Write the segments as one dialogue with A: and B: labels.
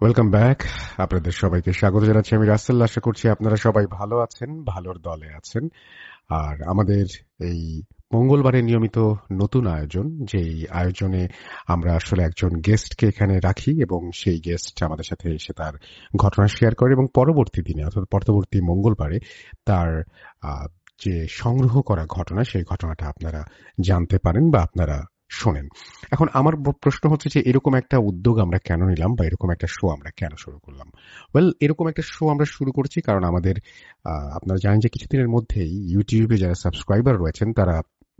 A: Welcome back. আপনাদের সবাইকে স্বাগত জানাচ্ছি। আমি রাসেল। আশা করছি আপনারা সবাই ভালো আছেন, ভালোর দলে আছেন। আর আমাদের এই মঙ্গলবারে নিয়মিত নতুন আয়োজন, যেই আয়োজনে আমরা আসলে একজন গেস্টকে এখানে রাখি এবং সেই গেস্ট আমাদের সাথে এসে তার ঘটনা শেয়ার করে এবং পরবর্তী দিনে অর্থাৎ পরবর্তী মঙ্গলবারে তার আহ, যে সংগ্রহ করা ঘটনা, সেই ঘটনাটা আপনারা জানতে পারেন বা আপনারা শোনেন। এখন আমার প্রশ্ন হচ্ছে যে এরকম একটা উদ্যোগ আমরা কেন নিলাম বা এরকম একটা শো আমরা কেন শুরু করলাম। এরকম একটা শো আমরা শুরু করেছি কারণ আমাদের আপনারা জানেন যে কিছুদিনের মধ্যেই ইউটিউবে যারা সাবস্ক্রাইবার রয়েছেন তারা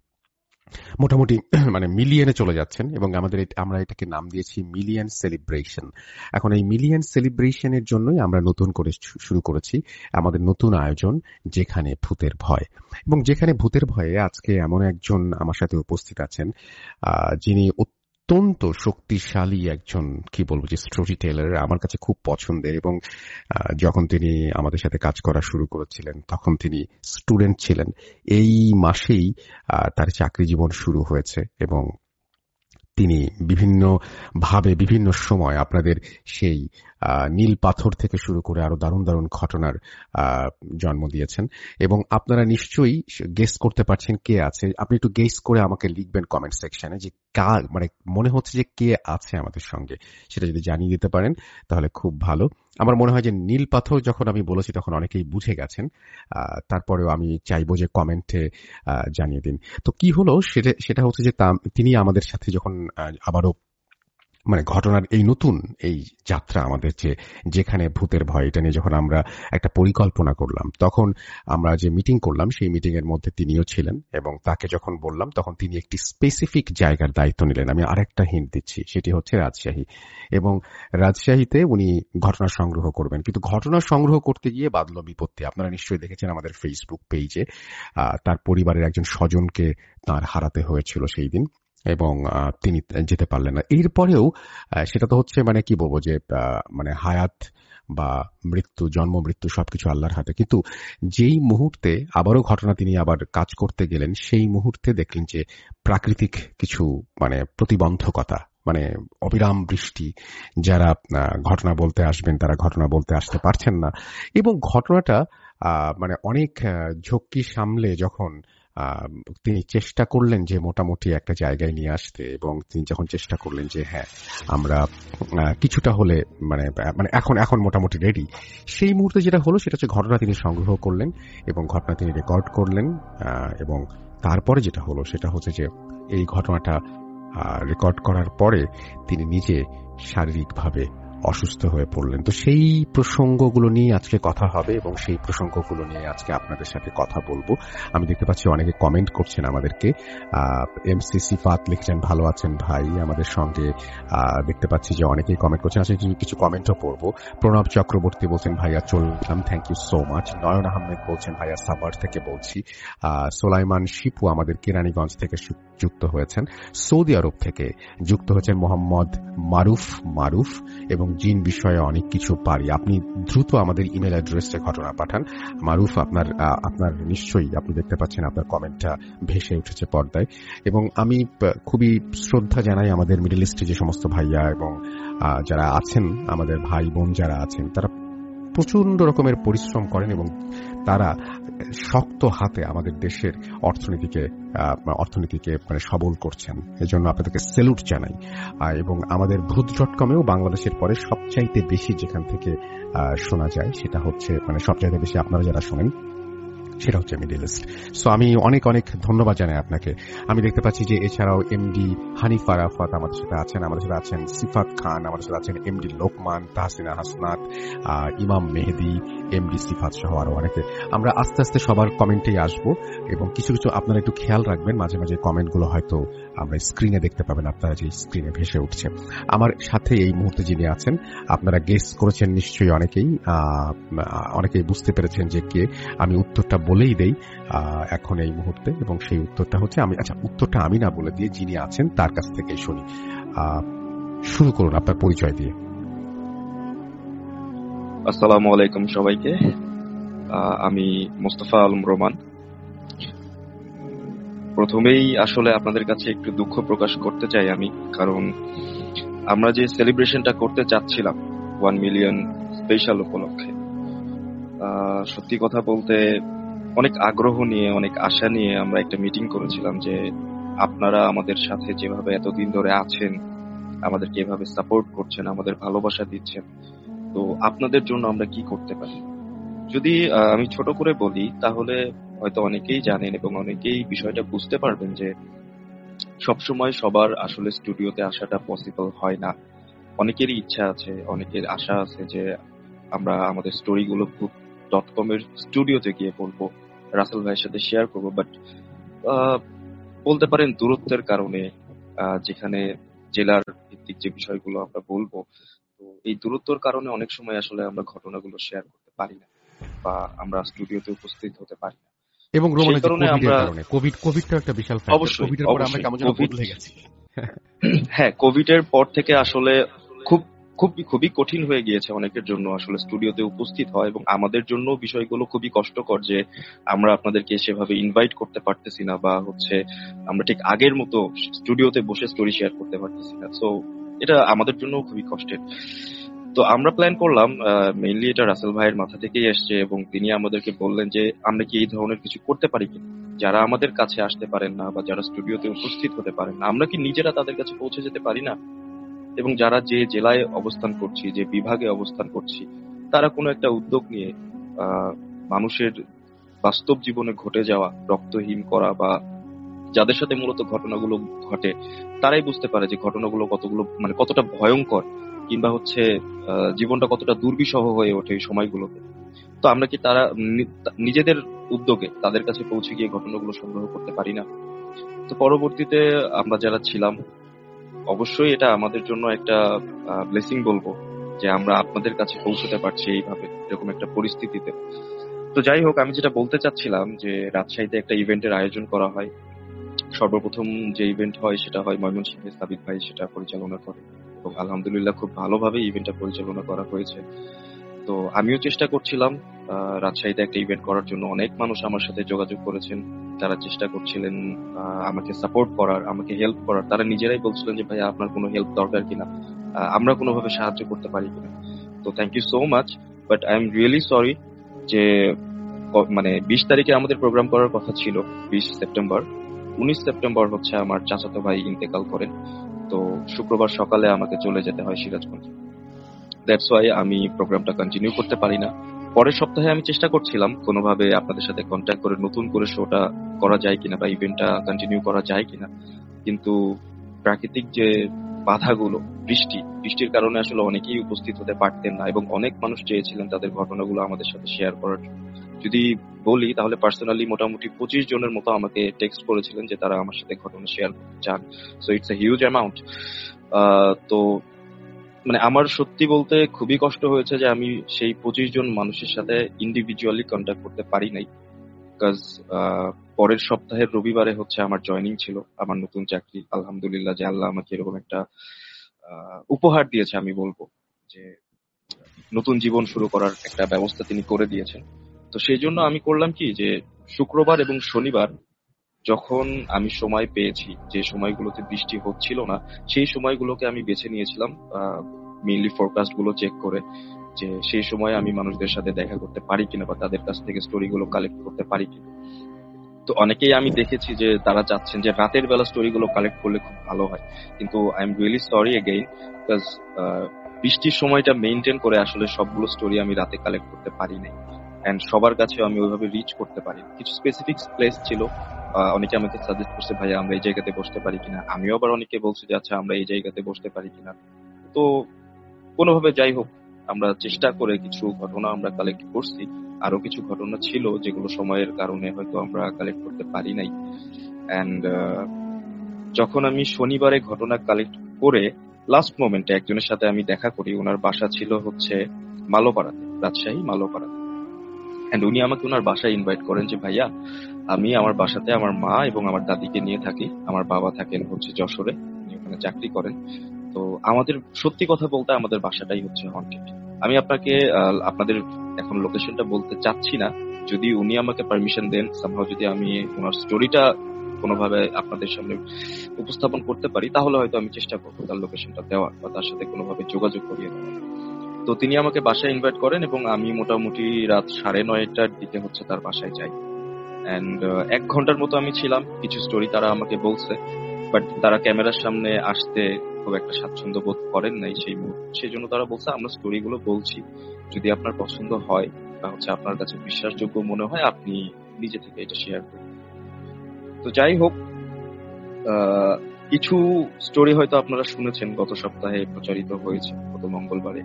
A: মোটামুটি মানে মিলিয়নে চলে যাচ্ছেন এবং আমরা এটাকে নাম দিয়েছি মিলিয়ন সেলিব্রেশন। এখন এই মিলিয়ন সেলিব্রেশনের জন্যই আমরা নতুন করে শুরু করেছি আমাদের নতুন আয়োজন, যেখানে ভূতের ভয়। এবং যেখানে ভূতের ভয়ে আজকে এমন একজন আমার সাথে উপস্থিত আছেন যিনি অত্যন্ত শক্তিশালী একজন, কি বলবো, যে স্টোরি টেলার, আমার কাছে খুব পছন্দের। এবং যখন তিনি আমাদের সাথে কাজ করা শুরু করেছিলেন তখন তিনি স্টুডেন্ট ছিলেন। এই মাসেই তার চাকরি জীবন শুরু হয়েছে এবং তিনি বিভিন্নভাবে বিভিন্ন সময় আপনাদের সেই নীল পাথর থেকে শুরু করে আরো দারুণ দারুণ ঘটনার জন্ম দিয়েছেন। এবং আপনারা নিশ্চয়ই গেস করতে পারছেন কে আছে। আপনি একটু গেস করে আমাকে লিখবেন কমেন্ট সেকশনে যে মানে মনে হচ্ছে যে কে আছে আমাদের সঙ্গে, সেটা যদি জানিয়ে দিতে পারেন তাহলে খুব ভালো। আমার মনে হয় যে নীল পাথর যখন আমি বলেছি তখন অনেকেই বুঝে গেছেন। তারপরেও আমি চাইবো যে কমেন্টে জানিয়ে দিন। তো কি হলো সেটা হচ্ছে যে তিনি আমাদের সাথে যখন আবারও মানে ঘটনার এই নতুন এই যাত্রা আমাদের যেখানে ভূতের ভয়, এটা নিয়ে যখন আমরা একটা পরিকল্পনা করলাম, তখন আমরা যে মিটিং করলাম সেই মিটিং এর মধ্যে তিনিও ছিলেন এবং তাকে যখন বললাম তখন তিনি একটি স্পেসিফিক জায়গার দায়িত্ব নিলেন। আমি আরেকটা হিন্ট দিচ্ছি, সেটি হচ্ছে রাজশাহী। এবং রাজশাহীতে উনি ঘটনা সংগ্রহ করবেন, কিন্তু ঘটনা সংগ্রহ করতে গিয়ে বাঁধল বিপত্তি। আপনারা নিশ্চয়ই দেখেছেন আমাদের ফেসবুক পেজে তার পরিবারের একজন স্বজনকে তার হারাতে হয়েছিল সেই দিন এবং তিনি যেতে পারলেন না। এরপরেও সেটা তো হচ্ছে মানে কি বলবো যে মানে হায়াত বা মৃত্যু, জন্ম মৃত্যু সবকিছু আল্লাহর হাতে। কিন্তু যেই মুহূর্তে আবারও ঘটনা তিনি আবার কাজ করতে গেলেন, সেই মুহূর্তে দেখলেন যে প্রাকৃতিক কিছু মানে প্রতিবন্ধকতা, মানে অবিরাম বৃষ্টি, যারা ঘটনা বলতে আসবেন তারা ঘটনা বলতে আসতে পারছেন না। এবং ঘটনাটা মানে অনেক ঝক্কি সামলে যখন তিনি চেষ্টা করলেন যে মোটামুটি একটা জায়গায় নিয়ে আসতে, এবং তিনি যখন চেষ্টা করলেন যে হ্যাঁ আমরা কিছুটা হলে মানে মানে এখন মোটামুটি রেডি, সেই মুহূর্তে যেটা হলো সেটা হচ্ছে ঘটনা তিনি সংগ্রহ করলেন এবং ঘটনা তিনি রেকর্ড করলেন। এবং তারপরে যেটা হলো সেটা হচ্ছে যে এই ঘটনাটা রেকর্ড করার পরে তিনি নিজে শারীরিকভাবে অসুস্থ হয়ে পড়লেন। তো সেই প্রসঙ্গগুলো নিয়ে আজকে কথা হবে এবং সেই প্রসঙ্গগুলো নিয়ে আজকে আপনাদের সাথে কথা বলবো। আমি দেখতে পাচ্ছি অনেকে কমেন্ট করছেন আমাদেরকে। এমসি সিফাত লিখছেন ভালো আছেন ভাই আমাদের সঙ্গে। দেখতে পাচ্ছি যে অনেকেই কমেন্ট করছেন, আসলে কিছু কমেন্টও পড়বো। প্রণব চক্রবর্তী বলছেন ভাইয়া চললাম, thank you so much. Nayan Ahmed বলছেন ভাইয়া সাভার থেকে বলছি। সোলাইমান শিপু আমাদের কেরানীগঞ্জ থেকে যুক্ত হয়েছেন। সৌদি আরব থেকে যুক্ত হয়েছেন মোহাম্মদ মারুফ এবং জিন বিষয়ে অনেক কিছু পারি। আপনি দ্রুত আমাদের ইমেল অ্যাড্রেসে ঘটনা পাঠান। মারুফ, আপনার নিশ্চয়ই আপনি দেখতে পাচ্ছেন আপনার কমেন্টটা ভেসে উঠেছে পর্দায়। এবং আমি খুবই শ্রদ্ধা জানাই আমাদের মিডল ইস্টে যে সমস্ত ভাইয়া এবং যারা আছেন, আমাদের ভাই বোন যারা আছেন, তারা প্রচন্ড রকমের পরিশ্রম করেন এবং তারা শক্ত হাতে আমাদের দেশের অর্থনীতিকে মানে সবল করছেন। এজন্য আপনাদেরকে স্যালুট জানাই। এবং আমাদের ভূত.কমেও বাংলাদেশের পরে সবচাইতে বেশি যেখান থেকে শোনা যায় সেটা হচ্ছে মানে সবচাইতে বেশি আপনারা যারা শোনেন সেটা হচ্ছে মিডল ইস্ট। সো আমি অনেক অনেক ধন্যবাদ জানাই আপনাকে। আমি দেখতে পাচ্ছি যে এছাড়াও এমডি হানিফ আরাফাত আমাদের সাথে আছেন সিফাত খান আমাদের সাথে আছেন, এমডি লোকমান, তাহসিনা হাসনাত, ইমাম মেহেদি, এমডি সিফাত সহ আরো অনেকে। আমরা আস্তে আস্তে সবার কমেন্টেই আসবো এবং কিছু কিছু আপনারা একটু খেয়াল রাখবেন, মাঝে মাঝে কমেন্টগুলো হয়তো আমরা স্ক্রিনে দেখতে পাবেন, আপনারা যে স্ক্রিনে ভেসে উঠছে। আমার সাথে এই মুহূর্তে যিনি আছেন আপনারা গেস করেছেন নিশ্চয়ই, অনেকেই বুঝতে পেরেছেন যে কে। আমি উত্তরটা বলেই দেই এখন এই মুহূর্তে, এবং সেই উত্তরটা হচ্ছে উত্তরটা আমি না বলে দিয়ে যিনি আছেন তার কাছ থেকেই শুনি। শুরু করুন আপনার পরিচয় দিয়ে।
B: আসসালামু আলাইকুম সবাইকে। আমি মোস্তফা আলম রোমান। প্রথমেই আসলে আপনাদের কাছে একটু দুঃখ প্রকাশ করতে চাই আমি, কারণ আমরা যে সেলিব্রেশনটা করতে চাচ্ছিলাম 1 মিলিয়ন স্পেশাল উপলক্ষে। সত্যি কথা বলতে অনেক আগ্রহ নিয়ে, অনেক আশা নিয়ে আমরা একটা মিটিং করেছিলাম যে আপনারা আমাদের সাথে যেভাবে এতদিন ধরে আছেন, আমাদেরকে এভাবে সাপোর্ট করছেন, আমাদের ভালোবাসা দিচ্ছেন, তো আপনাদের জন্য আমরা কি করতে পারি। যদি আমি ছোট করে বলি তাহলে হয়তো অনেকেই জানেন এবং অনেকেই বিষয়টা বুঝতে পারবেন যে সবসময় সবার আসলে স্টুডিওতে আসাটা পসিবল হয় না। অনেকেরই ইচ্ছা আছে, অনেকের আশা আছে যে আমরা আমাদের স্টোরিগুলো ভূত.com এর স্টুডিওতে গিয়ে বলবো, রাসেল ভাইয়ের সাথে শেয়ার করবো, বাট বলতে পারেন দূরত্বের কারণে, যেখানে জেলার ভিত্তিক যে বিষয়গুলো আমরা বলবো, তো এই দূরত্বের কারণে অনেক সময় আসলে আমরা ঘটনাগুলো শেয়ার করতে পারি না বা আমরা স্টুডিওতে উপস্থিত হতে পারি না।
A: এবং
B: সেই
A: রোমানের যে
B: কারণে
A: কোভিডের
B: আমরা
A: কারণে কোভিডটা একটা বিশাল ফ্যাক্টর।
B: অবশ্যই
A: কোভিডের পরে আমরা
B: অবশ্যই
A: কেমন যেন বদলে গেছি।
B: হ্যাঁ, কোভিডের পর থেকে আসলে খুব খুবই কঠিন হয়ে গিয়েছে অনেকের জন্য আসলে স্টুডিওতে উপস্থিত হয়, এবং আমাদের জন্য বিষয়গুলো খুবই কষ্টকর যে আমরা আপনাদেরকে সেভাবে ইনভাইট করতে পারতেছি না, বা হচ্ছে আমরা ঠিক আগের মতো স্টুডিওতে বসে স্টোরি শেয়ার করতে পারতেছি না। সো এটা আমাদের জন্য খুবই কষ্টের। তো আমরা প্ল্যান করলাম, মেইনলি এটা রাসেল ভাইয়ের মাথা থেকেই এসছে, এবং তিনি আমাদেরকে বললেন যে আমরা কি এই ধরনের কিছু করতে পারি কিনা, যারা আমাদের কাছে আসতে পারেন না বা যারা স্টুডিওতে উপস্থিত হতে পারেন না, আমরা কি নিজেরা তাদের কাছে পৌঁছে যেতে পারি না, এবং যারা যে জেলায় অবস্থান করছি, যে বিভাগে অবস্থান করছি, তারা কোনো একটা উদ্যোগ নিয়ে মানুষের বাস্তব জীবনে ঘটে যাওয়া রক্তহীন করা, বা যাদের সাথে মূলত ঘটনাগুলো ঘটে তারাই বুঝতে পারে যে ঘটনাগুলো কতটা ভয়ঙ্কর, কিংবা হচ্ছে জীবনটা কতটা দুর্বিষহ হয়ে ওঠে এই সময়গুলোতে। তো আমরা কি তারা নিজেদের উদ্যোগে তাদের কাছে পৌঁছে গিয়ে ঘটনাগুলো সংগ্রহ করতে পারি না? তো পরবর্তীতে আমরা যারা ছিলাম, অবশ্যই এটা আমাদের জন্য একটা ব্লেসিং বলবো যে আমরা আপনাদের কাছে পৌঁছতে পারছি এইভাবে, এরকম একটা পরিস্থিতিতে। তো যাই হোক, আমি যেটা বলতে চাচ্ছিলাম যে রাজশাহীতে একটা ইভেন্টের আয়োজন করা হয়। সর্বপ্রথম যে ইভেন্ট হয় সেটা হয় ময়মনসিংহে, সাবিত ভাই সেটা পরিচালনা করে, এবং আলহামদুলিল্লাহ খুব ভালোভাবে ইভেন্টটা পরিচালনা করা হয়েছে। তো আমিও চেষ্টা করছিলাম রাজশাহীতে একটা ইভেন্ট করার জন্য। অনেক মানুষ আমার সাথে যোগাযোগ করেছেন, তারা চেষ্টা করছিলেন আমাকে সাপোর্ট করার, আমাকে হেল্প করার। তারা নিজেরাই বলছিলেন যে ভাইয়া আপনার কোনো হেল্প দরকার কিনা, আমরা কোনোভাবে সাহায্য করতে পারি কিনা। তো thank you so much, but I am really sorry যে 20 তারিখে আমাদের প্রোগ্রাম করার কথা ছিল, 20 সেপ্টেম্বর। 19 সেপ্টেম্বর হচ্ছে আমার চাচাতো ভাই ইন্তেকাল করেন। তো শুক্রবার সকালে আমাকে চলে যেতে হয় সিরাজগঞ্জ। দ্যাটস ওয়াই আমি প্রোগ্রামটা কন্টিনিউ করতে পারি না। পরের সপ্তাহে আমি চেষ্টা করছিলাম কোনোভাবে আপনাদের সাথে কন্ট্যাক্ট করে নতুন করে শোটা করা যায় কিনা বা ইভেন্টটা কন্টিনিউ করা যায় কিনা, কিন্তু প্রাকৃতিক যে বাধাগুলো, বৃষ্টির কারণে আসলে অনেকেই উপস্থিত হতে পারতেন না, এবং অনেক মানুষ চেয়েছিলেন তাদের ঘটনাগুলো আমাদের সাথে শেয়ার করার জন্য। যদি বলি তাহলে পার্সোনালি মোটামুটি 25 জনের মতো আমাকে টেক্সট করেছিলেন যে তারা আমার সাথে ঘটনা শেয়ার করতে চান। So it's a huge amount. তো আমার সত্যি বলতে খুবই কষ্ট হয়েছে যে আমি সেই 25 জন মানুষের সাথে ইন্ডিভিজুয়ালি কন্ট্যাক্ট করতে পারি নাই, বিকজ পরের সপ্তাহের রবিবারে হচ্ছে আমার জয়েনিং ছিল, আমার নতুন চাকরি। আলহামদুলিল্লাহ যে আল্লাহ আমাকে এরকম একটা উপহার দিয়েছে, আমি বলবো যে নতুন জীবন শুরু করার একটা ব্যবস্থা তিনি করে দিয়েছেন। তো সেই জন্য আমি করলাম কি, যে শুক্রবার এবং শনিবার যখন আমি সময় পেয়েছি, যে সময়গুলোতে বৃষ্টি হচ্ছিল না, সেই সময়গুলোকে আমি বেছে নিয়েছিলাম মেইনলি ফোরকাস্ট গুলো চেক করে, যে সেই সময় আমি মানুষদের সাথে দেখা করতে পারি কিনা বা তাদের কাছ থেকে স্টোরি গুলো কালেক্ট করতে পারি কিনা। তো অনেকেই আমি দেখেছি যে তারা চাচ্ছেন যে রাতের বেলা স্টোরি গুলো কালেক্ট করলে খুব ভালো হয়, কিন্তু I am really sorry again, because বৃষ্টির সময়টা মেইনটেইন করে আসলে সবগুলো স্টোরি আমি রাতে কালেক্ট করতে পারি নাই, এন্ড সবার কাছে আমি ওইভাবে রিচ করতে পারি। কিছু স্পেসিফিক প্লেস ছিল, অনেকে আমাকে সাজেস্ট করছে ভাইয়া আমরা এই জায়গাতে বসতে পারি কিনা, আমিও আবার অনেকে বলছি যে আচ্ছা আমরা এই জায়গাতে বসতে পারি কিনা। তো কোনোভাবে যাই হোক, আমরা চেষ্টা করে কিছু ঘটনা আমরা কালেক্ট করছি। আরো কিছু ঘটনা ছিল যেগুলো সময়ের কারণে হয়তো আমরা কালেক্ট করতে পারি নাই। এন্ড যখন আমি শনিবারে ঘটনা কালেক্ট করে লাস্ট মোমেন্টে একজনের সাথে আমি দেখা করি, ওনার বাসা ছিল হচ্ছে মালোপাড়াতে, রাজশাহী মালোপাড়াতে। এন্ড উনি আমাকে ওনার বাসায় ইনভাইট করেন যে ভাইয়া আমি আমার বাসাতে আমার মা এবং আমার দাদিকে নিয়ে থাকি, আমার বাবা থাকেন হচ্ছে যশোরে, উনি ওখানে চাকরি করেন। তো আমাদের সত্যি কথা বলতে আমাদের বাসাটাই হচ্ছে হন্টেড। আমি আপনাদের এখন লোকেশনটা বলতে চাচ্ছি না, যদি উনি আমাকে পারমিশন দেন, সামহাও যদি আমি ওনার স্টোরিটা কোনোভাবে আপনাদের সামনে উপস্থাপন করতে পারি, তাহলে হয়তো আমি চেষ্টা করবো তার লোকেশনটা দেওয়ার বা তার সাথে কোনোভাবে যোগাযোগ করিয়ে দেওয়ার। তো তিনি আমাকে বাসায় ইনভাইট করেন এবং আমি মোটামুটি রাত 9:30টার দিকে তার বাসায় যাই। অ্যান্ড 1 ঘন্টার মতো আমি ছিলাম। কিছু স্টোরি তারা আমাকে বলছে, বাট তারা ক্যামেরার সামনে আসতে খুব একটা স্বাচ্ছন্দ্য বোধ করেন নাই সেই মুহূর্তে। সেই জন্য তারা বলছে, আমরা স্টোরিগুলো বলছি, যদি আপনার পছন্দ হয় বা আপনার কাছে বিশ্বাসযোগ্য মনে হয়, আপনি নিজে থেকে এটা শেয়ার করুন। তো যাই হোক, কিছু স্টোরি হয়তো আপনারা শুনেছেন, গত সপ্তাহে প্রচারিত হয়েছে, গত মঙ্গলবারে।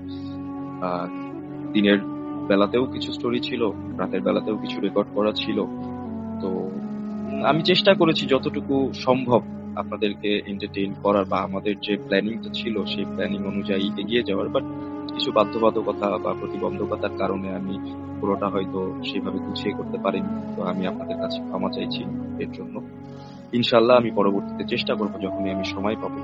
B: দিনের বেলাতেও কিছু স্টোরি ছিল, রাতের বেলাতেও কিছু রেকর্ড করা ছিল। তো আমি চেষ্টা করেছি যতটুকু সম্ভব আপনাদেরকে এন্টারটেইন করার, বা আমাদের যে প্ল্যানিংটা ছিল সেই প্ল্যানিং অনুযায়ী এগিয়ে যাওয়ার। বাট কিছু বাধ্যবাধকতা বা প্রতিবন্ধকতার কারণে আমি পুরোটা হয়তো সেভাবে গুছিয়ে করতে পারিনি। তো আমি আপনাদের কাছে ক্ষমা চাইছি এর জন্য। ইনশাল্লাহ আমি পরবর্তীতে চেষ্টা করব যখনই আমি সময় পাবো।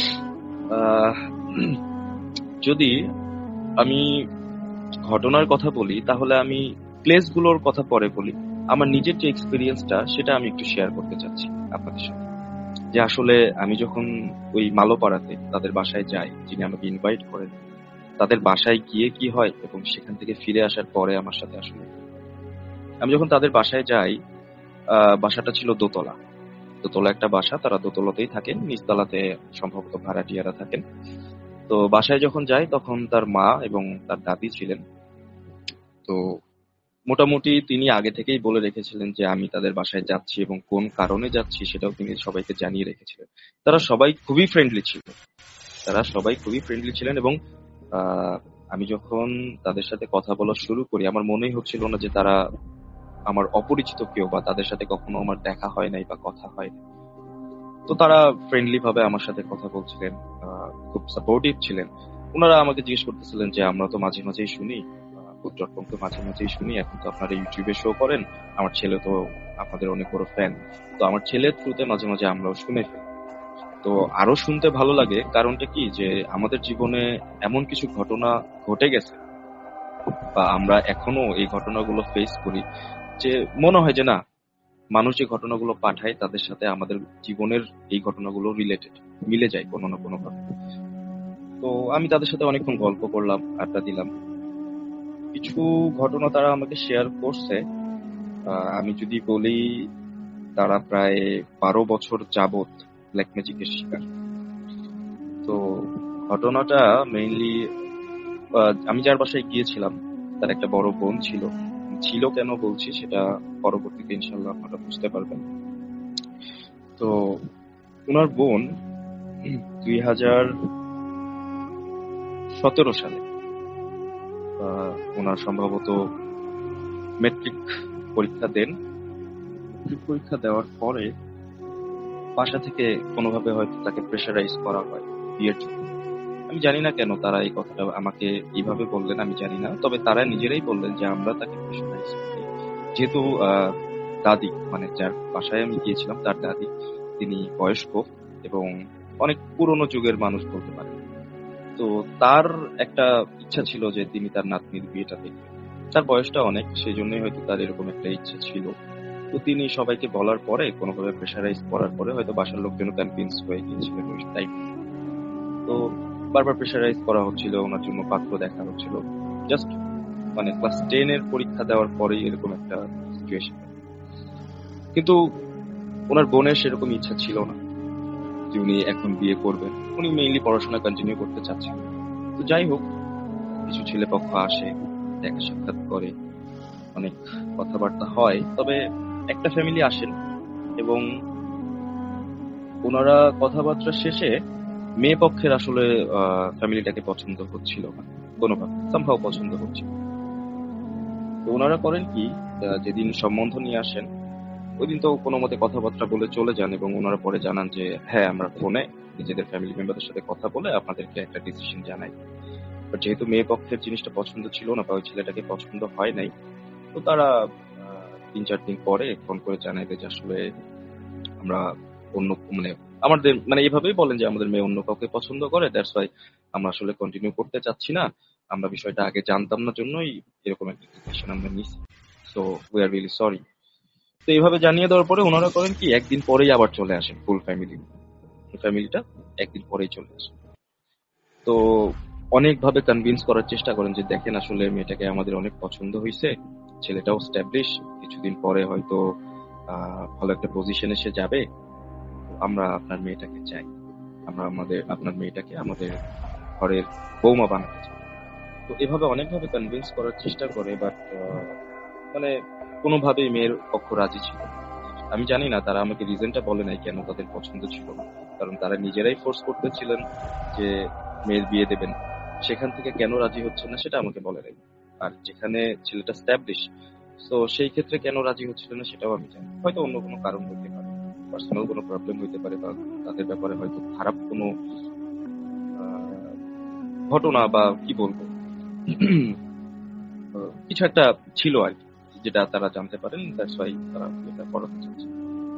B: যদি আমি ঘটনার কথা বলি, তাহলে আমি প্লেসগুলোর কথা পরে বলি। আমার নিজের যে এক্সপিরিয়েন্সটা, সেটা আমি একটু শেয়ার করতে চাচ্ছি আপনাদের সাথে। যে আসলে আমি যখন ওই মালোপাড়াতে তাদের বাসায় যাই, যিনি আমাকে ইনভাইট করেন, তাদের বাসায় গিয়ে কি হয় এবং সেখান থেকে ফিরে আসার পরে আমার সাথে আসলে, আমি যখন তাদের বাসায় যাই, বাসাটা ছিল দোতলা একটা বাসা। তারা দোতলাতেই থাকেন, নিচতলাতে সম্ভবত ভাড়াটিয়ারা থাকেন। তো বাসায় যখন যাই, তখন তার মা এবং তার দাদি ছিলেন। তো মোটামুটি তিনি আগে থেকেই বলে রেখেছিলেন যে আমি তাদের বাসায় যাচ্ছি এবং কোন কারণে যাচ্ছি সেটাও তিনি সবাইকে জানিয়ে রেখেছিলেন। তারা সবাই খুবই ফ্রেন্ডলি ছিলেন এবং আমি যখন তাদের সাথে কথা বলা শুরু করি, আমার মনেই হচ্ছিল না যে তারা আমার অপরিচিত কেউ, বা তাদের সাথে কখনো আমার দেখা হয় নাই বা কথা হয় নাই। তো তারা ফ্রেন্ডলি ভাবে আমার সাথে কথা বলছিলেন, খুব সাপোর্টিভ ছিলেন। ওনারা আমাকে জিজ্ঞেস করতেছিলেন যে আমরা তো মাঝে মাঝেই শুনি, ডটকম তো মাঝে মাঝেই শুনি, এখন তো আপনারা ইউটিউবে শো করেন, আমার ছেলে তো আপনাদের অনেক বড় ফ্যান, তো আমার ছেলের থ্রুতে মাঝে মাঝে আমরাও শুনে ফেলি। তো আরো শুনতে ভালো লাগে, কারণটা কি যে আমাদের জীবনে এমন কিছু ঘটনা ঘটে গেছে, বা আমরা এখনো এই ঘটনাগুলো ফেস করি, যে মনে হয় যে না, মানুষ যে ঘটনাগুলো পাঠায় তাদের সাথে আমাদের জীবনের এই ঘটনাগুলো রিলেটেড, মিলে যায় কোনো না কোনো ভাবে। তো আমি তাদের সাথে অনেকক্ষণ গল্প করলাম, আড্ডা দিলাম। কিছু ঘটনা তারা আমাকে শেয়ার করছে। আমি যদি বলি, তারা প্রায় 12 বছর যাবত ব্ল্যাক ম্যাজিকের শিকার। তো ঘটনাটা মেইনলি, আমি যার বাসায় গিয়েছিলাম তার একটা বড় বোন ছিল কেন বলছি সেটা পরবর্তীতে ইনশাল্লাহ আপনারা বুঝতে পারবেন। তো ওনার বোন 2017 সালে, ওনার সম্ভবত মেট্রিক পরীক্ষা দেন। মেট্রিক পরীক্ষা দেওয়ার পরে বাসা থেকে কোনোভাবে হয়তো তাকে প্রেশারাইজ করা হয় বিয়ের জন্য। আমি জানি না কেন তারা এই কথাটা আমাকে এইভাবে বললেন, আমি জানি না। তবে তারা নিজেরাই বললেন যে আমরা তাকে প্রেশারাইজ করি, যেহেতু দাদি, মানে যার বাসায় আমি গিয়েছিলাম তার দাদি, তিনি বয়স্ক এবং অনেক পুরনো যুগের মানুষ বলতে পারেন। তো তার একটা ইচ্ছা ছিল যে তিনি তার নাতনির বিয়েটা দেখবেন। তার বয়সটা অনেক, সেই জন্যই হয়তো তার এরকম একটা ইচ্ছা ছিল। তো তিনি সবাইকে বলার পরে, কোনোভাবে প্রেশারাইজ করার পরে হয়তো বাসার লোকজন কনভিন্স হয়ে গিয়েছিলেন ওই টাইম। তো বারবার প্রেশারাইজ করা হচ্ছিল, ওনার জন্য পাত্র দেখা হচ্ছিল। জাস্ট মানে ক্লাস 10 এর পরীক্ষা দেওয়ার পরেই এরকম একটা সিচুয়েশন। কিন্তু ওনার বোনের সেরকম ইচ্ছা ছিল না যে উনি এখন বিয়ে করবেন। উনি মেইনলি পড়াশোনা কন্টিনিউ করতে চাচ্ছেন। তো যাই হোক, কিছু ছেলে পক্ষ আসে, দেখা সাক্ষাৎ করে, অনেক কথাবার্তা হয়। তবে একটা ফ্যামিলি আসেন এবং ওনারা কথাবার্তা শেষে মেয়ে পক্ষের আসলে ফ্যামিলিটাকে পছন্দ হচ্ছিল না, কোনোভাবে সামহাও পছন্দ হচ্ছিল। তো ওনারা করেন কি, যেদিন সম্বন্ধ নিয়ে আসেন ওই দিন তো কোনো মতে কথাবার্তা বলে চলে যান এবং ওনারা পরে জানান যে হ্যাঁ, আমরা ফোনে নিজেদের ফ্যামিলি মেম্বারদের সাথে কথা বলে আপনাদেরকে একটা ডিসিশন জানাই। বাট যেহেতু মেয়ে পক্ষের জিনিসটা পছন্দ ছিল না, বা ওই ছেলেটাকে পছন্দ হয় নাই, তো তারা 3-4 দিন পরে ফোন করে জানাইবে যে আসলে আমরা অন্য, মানে আমাদের, মানে এইভাবেই বলেন যে আমাদের মেয়ে অন্য কাউকে পছন্দ করে, দ্যাটস ওয়াই আমরা আসলে কন্টিনিউ করতে চাচ্ছি না, আমরা বিষয়টা আগে জানতাম না জন্যই এরকম একটা ডিসিশন আমরা নিছি, so we are really sorry. তো এইভাবে জানিয়ে দেওয়ার পরে ওনারা করেন কি, একদিন পরেই আবার চলে আসেন, ফুল ফ্যামিলিটা একদিন পরেই চলে আসে। তো অনেকভাবে কনভিন্স করার চেষ্টা করেন যে দেখেন আসলে মেয়েটাকে আমাদের অনেক পছন্দ হয়েছে, ছেলেটাও স্ট্যাবলিশ, কিছুদিন পরে হয়তো ভালো একটা পজিশনে সে যাবে, আমরা আপনার মেয়েটাকে চাই, আমরা আপনার মেয়েটাকে আমাদের ঘরের বৌমা বানাতে চাই। তো এভাবে অনেকভাবে কনভিন্স করার চেষ্টা করে, বাট মানে কোনোভাবেই মেয়ের পক্ষ রাজি ছিল না। আমি জানি না, তারা আমাকে রিজনটা বলে নাই কেন তাদের পছন্দ ছিল না, কারণ তারা নিজেরাই ফোর্স করতেছিলেন যে মেয়ের বিয়ে দেবেন। সেখান থেকে কেন রাজি হচ্ছে না সেটা আমাকে বলে নাই। আর যেখানে ছেলেটা স্ট্যাবলিশ, তো সেই ক্ষেত্রে কেন রাজি হচ্ছিল না সেটাও আমি জানি। হয়তো অন্য কোনো কারণ হতে পারে, পার্সোনাল কোনো প্রবলেম হইতে পারে, বা তাদের ব্যাপারে হয়তো খারাপ কোনো আহ, ঘটনা, বা কি বলবো, কিছু একটা ছিল আর কি, যেটা তারা জানতে পারেন, দ্যাটস ওয়াই তারা এটা করাতে চাচ্ছে।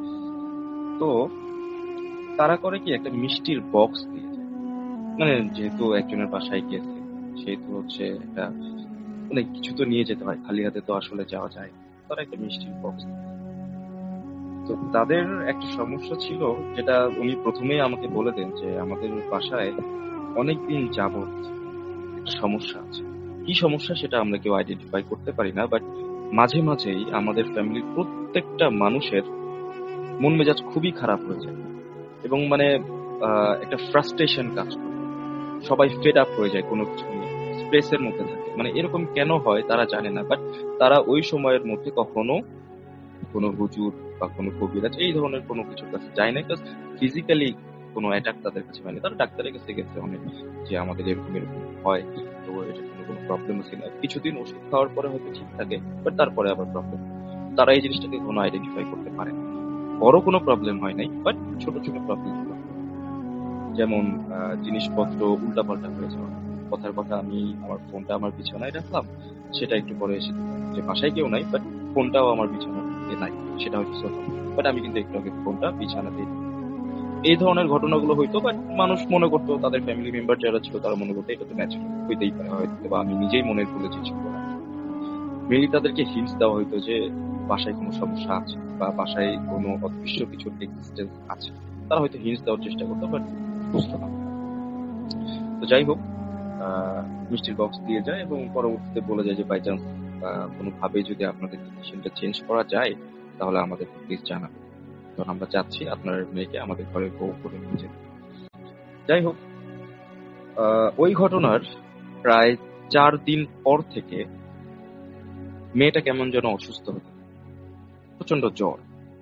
B: তো তারা করে কি, একটা মিষ্টির বক্স দিয়ে যায়। মানে যেহেতু একজনের বাসায় গেছে, সেহেতু হচ্ছে একটা মানে কিছু তো নিয়ে যেতে হয়, খালি হাতে তো আসলে যাওয়া যায় না। তারা একটা মিষ্টির বক্স। তো তাদের একটা সমস্যা ছিল, যেটা উনি প্রথমেই আমাকে বলে দেন যে আমাদের বাসায় অনেকদিন যাবত একটা সমস্যা আছে। কি সমস্যা সেটা আমরা কেউ আইডেন্টিফাই করতে পারি না, বাট মাঝে মাঝেই আমাদের ফ্যামিলির প্রত্যেকটা মানুষের মন মেজাজ খুবই খারাপ হয়ে যায়, এবং মানে একটা ফ্রাস্ট্রেশন কাজ করে, সবাই ফেড আপ হয়ে যায় কোনো কিছু নিয়ে, স্ট্রেসের মধ্যে থাকে। মানে এরকম কেন হয় তারা জানে না, বাট তারা ওই সময়ের মধ্যে কখনো কোনো হুজুর বা কোনো কবিরাজ এই ধরনের কোনো কিছুর কাছে যায় না, বিকজ ফিজিক্যালি কোনো অ্যাটাক তাদের কাছে হয়নি। তারা ডাক্তারের কাছে গেছে অনেক, যে আমাদের এরকম এরকম হয়, তো এটা কোনো প্রবলেম আছে না। কিছুদিন ওষুধ খাওয়ার পরে হয়তো ঠিক থাকে, বাট তারপরে আবার প্রবলেম। তারা এই জিনিসটাকে কোনো আইডেন্টিফাই করতে পারে না। বড় কোনো প্রবলেম হয় নাই, বাট ছোট ছোট প্রবলেম, যেমন জিনিসপত্র উল্টাপাল্টা হয়ে যাওয়া। কথার কথা, আমি আমার ফোনটা আমার বিছানায় রাখলাম, সেটা একটু পরে এসে যে বাসায় কেউ নাই, বাট ফোনটাও আমার বিছানাতে নাই, সেটা হয়তো সোফা, বাট আমি কিন্তু একটু আগে ফোনটা বিছানাতে। এই ধরনের ঘটনাগুলো হইতো, বাট মানুষ মনে করতো, তাদের ফ্যামিলি মেম্বার যারা ছিল তারা মনে করতো এটা তো ন্যাচারাল হইতেই পারে, হয়তো বা আমি নিজেই মনের ভুলে ছিল। মেনলি তাদেরকে হিন্টস দেওয়া হইতো যে বাসায় কোনো সমস্যা আছে, বা বাসায় কোনো অদৃশ্য কিছুর এক্সিস্টেন্স আছে। তারা হয়তো হিন্টস দেওয়ার চেষ্টা করতো, বাট বুঝতো না। তো যাই হোক, মিষ্টির বক্স দিয়ে যায় এবং পরবর্তীতে বলে যায় যে বাই চান্স কোনোভাবে যদি আপনাদের ডিসিশনটা চেঞ্জ করা যায়, তাহলে আমাদের প্লিজ জানাবেন, কারণ আমরা চাচ্ছি আপনার মেয়েকে আমাদের ঘরে বউ করে নিয়ে যেতে। যাই হোক, ওই ঘটনার প্রায় 4 দিন পর থেকে মেয়েটা কেমন যেন অসুস্থ হতো, প্রচন্ড জ্বর।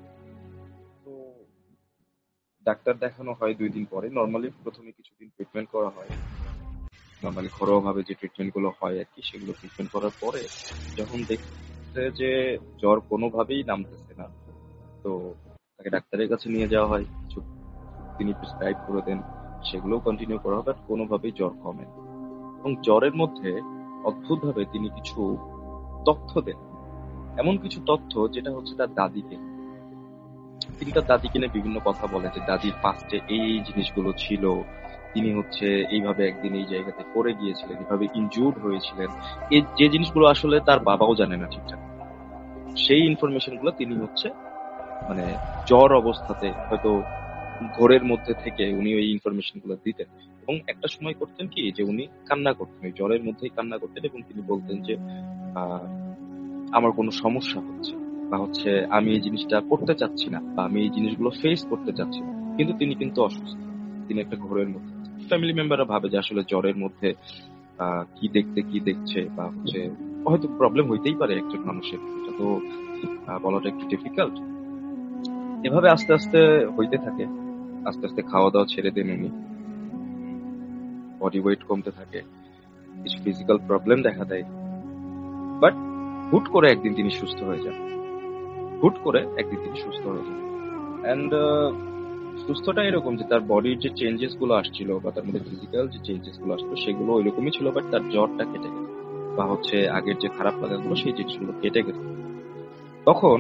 B: তো ডাক্তার দেখানো হয় 2 দিন পরে। নর্মালি প্রথমে কিছুদিন ট্রিটমেন্ট করা হয়, নর্মালি ঘরোয়া ভাবে যে ট্রিটমেন্ট গুলো হয় আর কি, সেগুলো ট্রিটমেন্ট করার পরে যখন দেখছে যে জ্বর কোনোভাবেই নামতেছে না, তো তাকে ডাক্তারের কাছে নিয়ে যাওয়া হয়। কিছু তিনি প্রেসক্রাইব করে দেন, সেগুলোও কন্টিনিউ করা হয়, বাট কোনোভাবেই জ্বর কমে না। এবং জ্বরের মধ্যে অদ্ভুতভাবে তিনি কিছু তথ্য দেন, এমন কিছু তথ্য যেটা হচ্ছে তার দাদিকে। তিনি তার দাদিকে নিয়ে বিভিন্ন কথা বলেন যে দাদির পাস্টে এই এই জিনিসগুলো ছিল, তিনি হচ্ছে এইভাবে একদিন এই জায়গাতে পড়ে গিয়েছিলেন, এইভাবে ইনজুর্ড হয়েছিলেন। এই যে জিনিসগুলো আসলে তার বাবাও জানে না ঠিকঠাক, সেই ইনফরমেশন গুলো তিনি হচ্ছে মানে জ্বর অবস্থাতে হয়তো ঘোরের মধ্যে থেকে উনি ওই ইনফরমেশন গুলো দিতেন। এবং একটা সময় করতেন কি, যে উনি কান্না করতেন, ওই জ্বরের মধ্যেই কান্না করতেন, এবং তিনি বলতেন যে আহ আমার কোনো সমস্যা হচ্ছে, বা হচ্ছে আমি এই জিনিসটা করতে চাচ্ছি না, বা আমি এই জিনিসগুলো ফেস করতে চাচ্ছি না, কিন্তু তিনি কিন্তু অসুস্থ, তিনি একটা ঘোরের মধ্যে। ফ্যামিলি মেম্বাররা ভাবে যে আসলে জ্বরের মধ্যে কি দেখতে কি দেখছে, বা হচ্ছে হয়তো প্রবলেম হইতেই পারে একজন মানুষের, এটা তো বলাটা একটু ডিফিকাল্ট। এভাবে আস্তে আস্তে হইতে থাকে, আস্তে আস্তে খাওয়া দাওয়া ছেড়ে দেন উনি, বডি ওয়েট কমতে থাকে, কিছু ফিজিক্যাল প্রবলেম দেখা দেয়, বাট হুট করে একদিন তিনি সুস্থ হয়ে যান। অ্যান্ড সুস্থটা এরকম যে তার বডির যে চেঞ্জেস গুলো আসছিল, বা তার মধ্যে ফিজিক্যাল যে চেঞ্জেস গুলো আসছিল, সেগুলো ওইরকমই ছিল, বাট তার জ্বরটা কেটে গেছে, বা হচ্ছে আগের যে খারাপ লাগাগুলো সেই জিনিসগুলো কেটে গেছে। তখন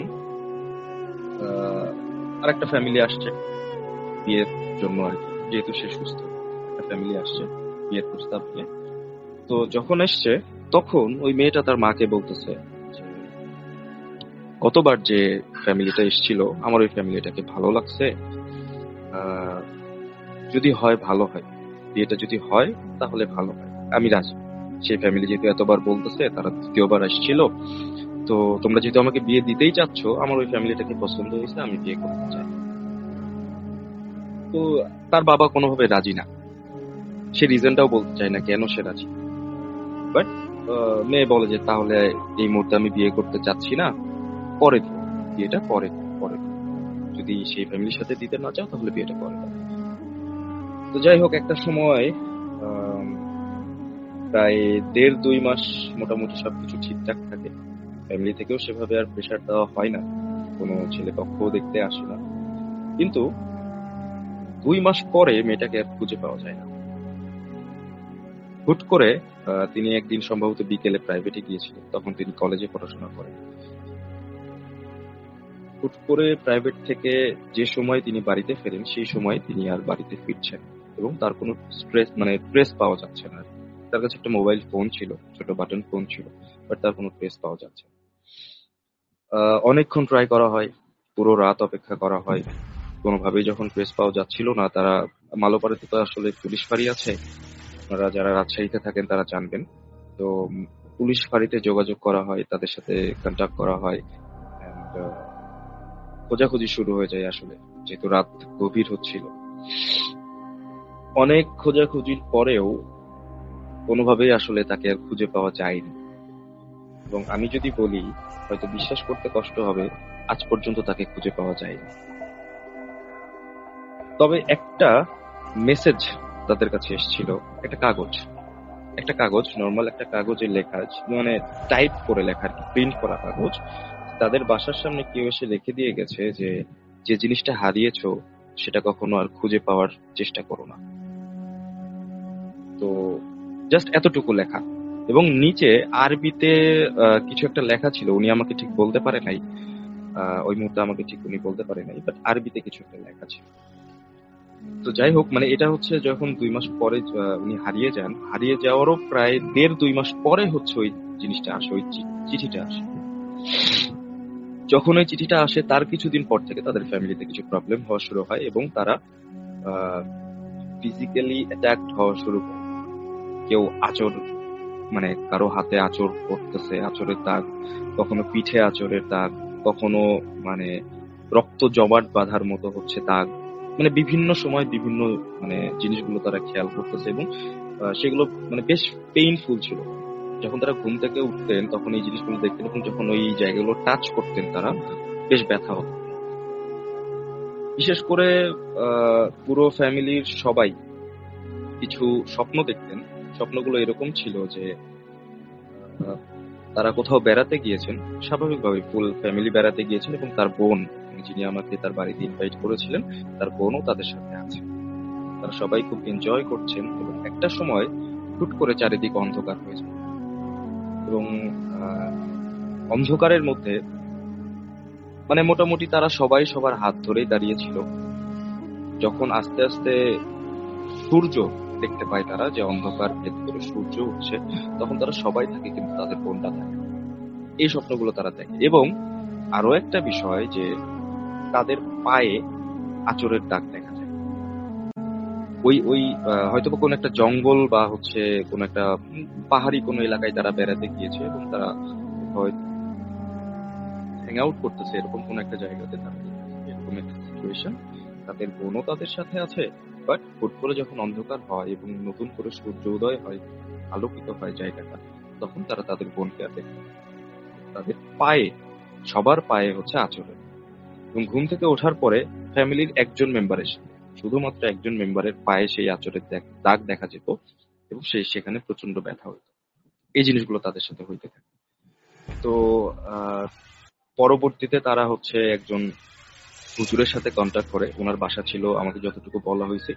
B: আর একটা ফ্যামিলি আসছে বিয়ের জন্য আর কি, যেহেতু সে সুস্থ, একটা ফ্যামিলি আসছে বিয়ের প্রস্তাব নিয়ে। তো যখন এসছে, তখন ওই মেয়েটা তার মাকে বলতেছে যে গতবার যে ফ্যামিলিটা এসেছিল, আমার ওই ফ্যামিলিটাকে ভালো লাগছে, যদি হয় ভালো হয়, বিয়েটা যদি হয় তাহলে ভালো হয়, আমি রাজি। সেই ফ্যামিলি যেহেতু এতবার বলতেছে, তারা দ্বিতীয়বার আসছিল, তো তোমরা যেহেতু আমাকে বিয়ে দিতেই চাচ্ছ, আমার ওই ফ্যামিলিটাকে পছন্দ হয়েছে, আমি বিয়ে করতে চাই। তো তার বাবা কোনোভাবে রাজি না, সে রিজনটাও বলতে চায় না কেন সে রাজি। বাট মেয়ে বলে যে তাহলে এই মুহূর্তে আমি বিয়ে করতে চাচ্ছি না, পরে দিও, বিয়েটা পরে পরে দিও। যদি সেই ফ্যামিলির সাথে দিতে না চাও তাহলে বিয়েটা পরে দাও। তো যাই হোক, একটা সময় আম, প্রায় 1.5-2 মাস মোটামুটি সবকিছু ঠিকঠাক থাকে। ফ্যামিলি থেকেও সেভাবে আর প্রেশার দেওয়া হয় না, কোনো ছেলে পক্ষও দেখতে আসে না। কিন্তু 2 মাস পরে মেয়েটাকে আর খুঁজে পাওয়া যায় না। হুট করে তিনি একদিন সম্ভবত বিকেলে প্রাইভেটে গিয়েছিলেন, তখন তিনি কলেজে পড়াশোনা করেন। হুট করে প্রাইভেট থেকে যে সময় তিনি বাড়িতে ফেরেন, সেই সময় তিনি আর বাড়িতে ফিরছেন না। এবং তার কোনো ট্রেস পাওয়া যাচ্ছে না। তার কাছে একটা মোবাইল ফোন ছিল, ছোট বাটন ফোন ছিল, বাট তার কোনো ট্রেস পাওয়া যাচ্ছে না। অনেকক্ষণ ট্রাই করা হয়, পুরো রাত অপেক্ষা করা হয়, কোনোভাবেই যখন ট্রেস পাওয়া যাচ্ছিল না, তারা মালোপাড়াতে তো আসলে পুলিশ ফাঁড়ি আছে, আপনারা যারা রাজশাহীতে থাকেন তারা জানবেন। তো পুলিশ ফাঁড়িতে যোগাযোগ করা হয়, তাদের সাথে কন্ট্যাক্ট করা হয়, and, খোঁজাখুঁজি শুরু হয়ে যায় আসলে, যেহেতু রাত গভীর হচ্ছিল। অনেক খোঁজাখুঁজির পরেও কোনোভাবেই আসলে তাকে আর খুঁজে পাওয়া যায়নি। এবং আমি যদি বলি, হয়তো বিশ্বাস করতে কষ্ট হবে, আজ পর্যন্ত তাকে খুঁজে পাওয়া যায়নি। তবে একটা মেসেজ তাদের কাছে এসেছিল, একটা কাগজ, নর্মাল একটা কাগজে লেখা, মানে টাইপ করে লেখা আর কি, প্রিন্ট করা কাগজ। তাদের বাসার সামনে কেউ এসে রেখে দিয়ে গেছে যে, যে জিনিসটা হারিয়েছো সেটা কখনো আর খুঁজে পাওয়ার চেষ্টা করো না। তো জাস্ট এতটুকু লেখা, এবং নিচে আরবিতে কিছু একটা লেখা ছিল, উনি আমাকে ঠিক বলতে পারে নাই, ওই মুহূর্তে আমাকে ঠিক উনি বলতে পারে নাই, বাট আরবিতে কিছু একটা লেখা ছিল। তো যাই হোক, মানে এটা হচ্ছে যখন 2 মাস পরে উনি হারিয়ে যান, হারিয়ে যাওয়ারও প্রায় 1.5-2 মাস পরে হচ্ছে ওই জিনিসটা আসে, ওই চিঠিটা আসে। যখন ওই চিঠিটা আসে তার কিছুদিন পর থেকে তাদের ফ্যামিলিতে কিছু প্রবলেম হওয়া শুরু হয়, এবং তারা ফিজিক্যালি অ্যাটাকড হওয়া শুরু করে। কেউ আঁচড়, মানে কারো হাতে আঁচড় পড়তেছে, আঁচড়ের দাগ, কখনো পিঠে আঁচড়ের দাগ, কখনো মানে রক্ত জমাট বাঁধার মতো হচ্ছে দাগ, মানে বিভিন্ন সময় বিভিন্ন মানে জিনিসগুলো তারা খেয়াল করতেছে, এবং সেগুলো মানে বেশ পেইনফুল ছিল। যখন তারা ঘুম থেকে উঠতেন তখন এই জিনিসগুলো দেখতেন, এবং যখন ওই জায়গাগুলো টাচ করতেন তারা বেশ ব্যথা হতো। বিশেষ করে পুরো ফ্যামিলির সবাই কিছু স্বপ্ন দেখতেন। স্বপ্নগুলো এরকম ছিল যে আহ, তারা কোথাও বেড়াতে গিয়েছেন, স্বাভাবিকভাবে ফুল ফ্যামিলি বেড়াতে গিয়েছেন, এবং তার বোন, যিনি আমাকে তার বাড়িতে ইনভাইট করেছিলেন, তার বোনও তাদের সাথে আছে। তারা সবাই খুব এনজয় করছেন, এবং একটা সময় হুট করে চারিদিক অন্ধকার হয়ে যায়, এবং আহ, অন্ধকারের মধ্যে মানে মোটামুটি তারা সবাই সবার হাত ধরেই দাঁড়িয়েছিল। যখন আস্তে আস্তে সূর্য দেখতে পায় তারা, যে অন্ধকার ভেদ করে সূর্য উঠছে, তখন তারা সবাই থাকে কিন্তু তাদের বোনটা থাকে। এই স্বপ্নগুলো তারা দেখে। এবং আরো একটা বিষয়, যে তাদের পায়ে আঁচড়ের দাগ দেখা যায়। ওই ওই হয়তো কোনো একটা জঙ্গল বা হচ্ছে কোনো একটা পাহাড়ি কোনো এলাকায় তারা বেড়াতে গিয়েছে, এবং তারা হয়তো হ্যাং আউট করতেছে এরকম কোন একটা জায়গাতে, তারা এরকম একটা সিচুয়েশন, তাদের বোনও তাদের সাথে আছে। বাট হুট করে যখন অন্ধকার হয় এবং নতুন করে সূর্য উদয় হয়, আলোকিত হয় জায়গাটা, তখন তারা তাদের বোনকে আর দেখে না। তাদের পায়ে, সবার পায়ে হচ্ছে আঁচড়ে। এবং ঘুম থেকে ওঠার পরে ফ্যামিলির একজন মেম্বারের, শুধুমাত্র একজন মেম্বারের পায়ে সেই আঁচড়ের দাগ দেখা যেত, এবং সেখানে প্রচন্ড ব্যথা হতো। এই জিনিসগুলো তাদের সাথে হইতে থাকে। তো আহ পরবর্তীতে তারা হচ্ছে একজন হুজুরের সাথে কন্ট্যাক্ট করে। ওনার বাসা ছিল, আমাকে যতটুকু বলা হয়েছে,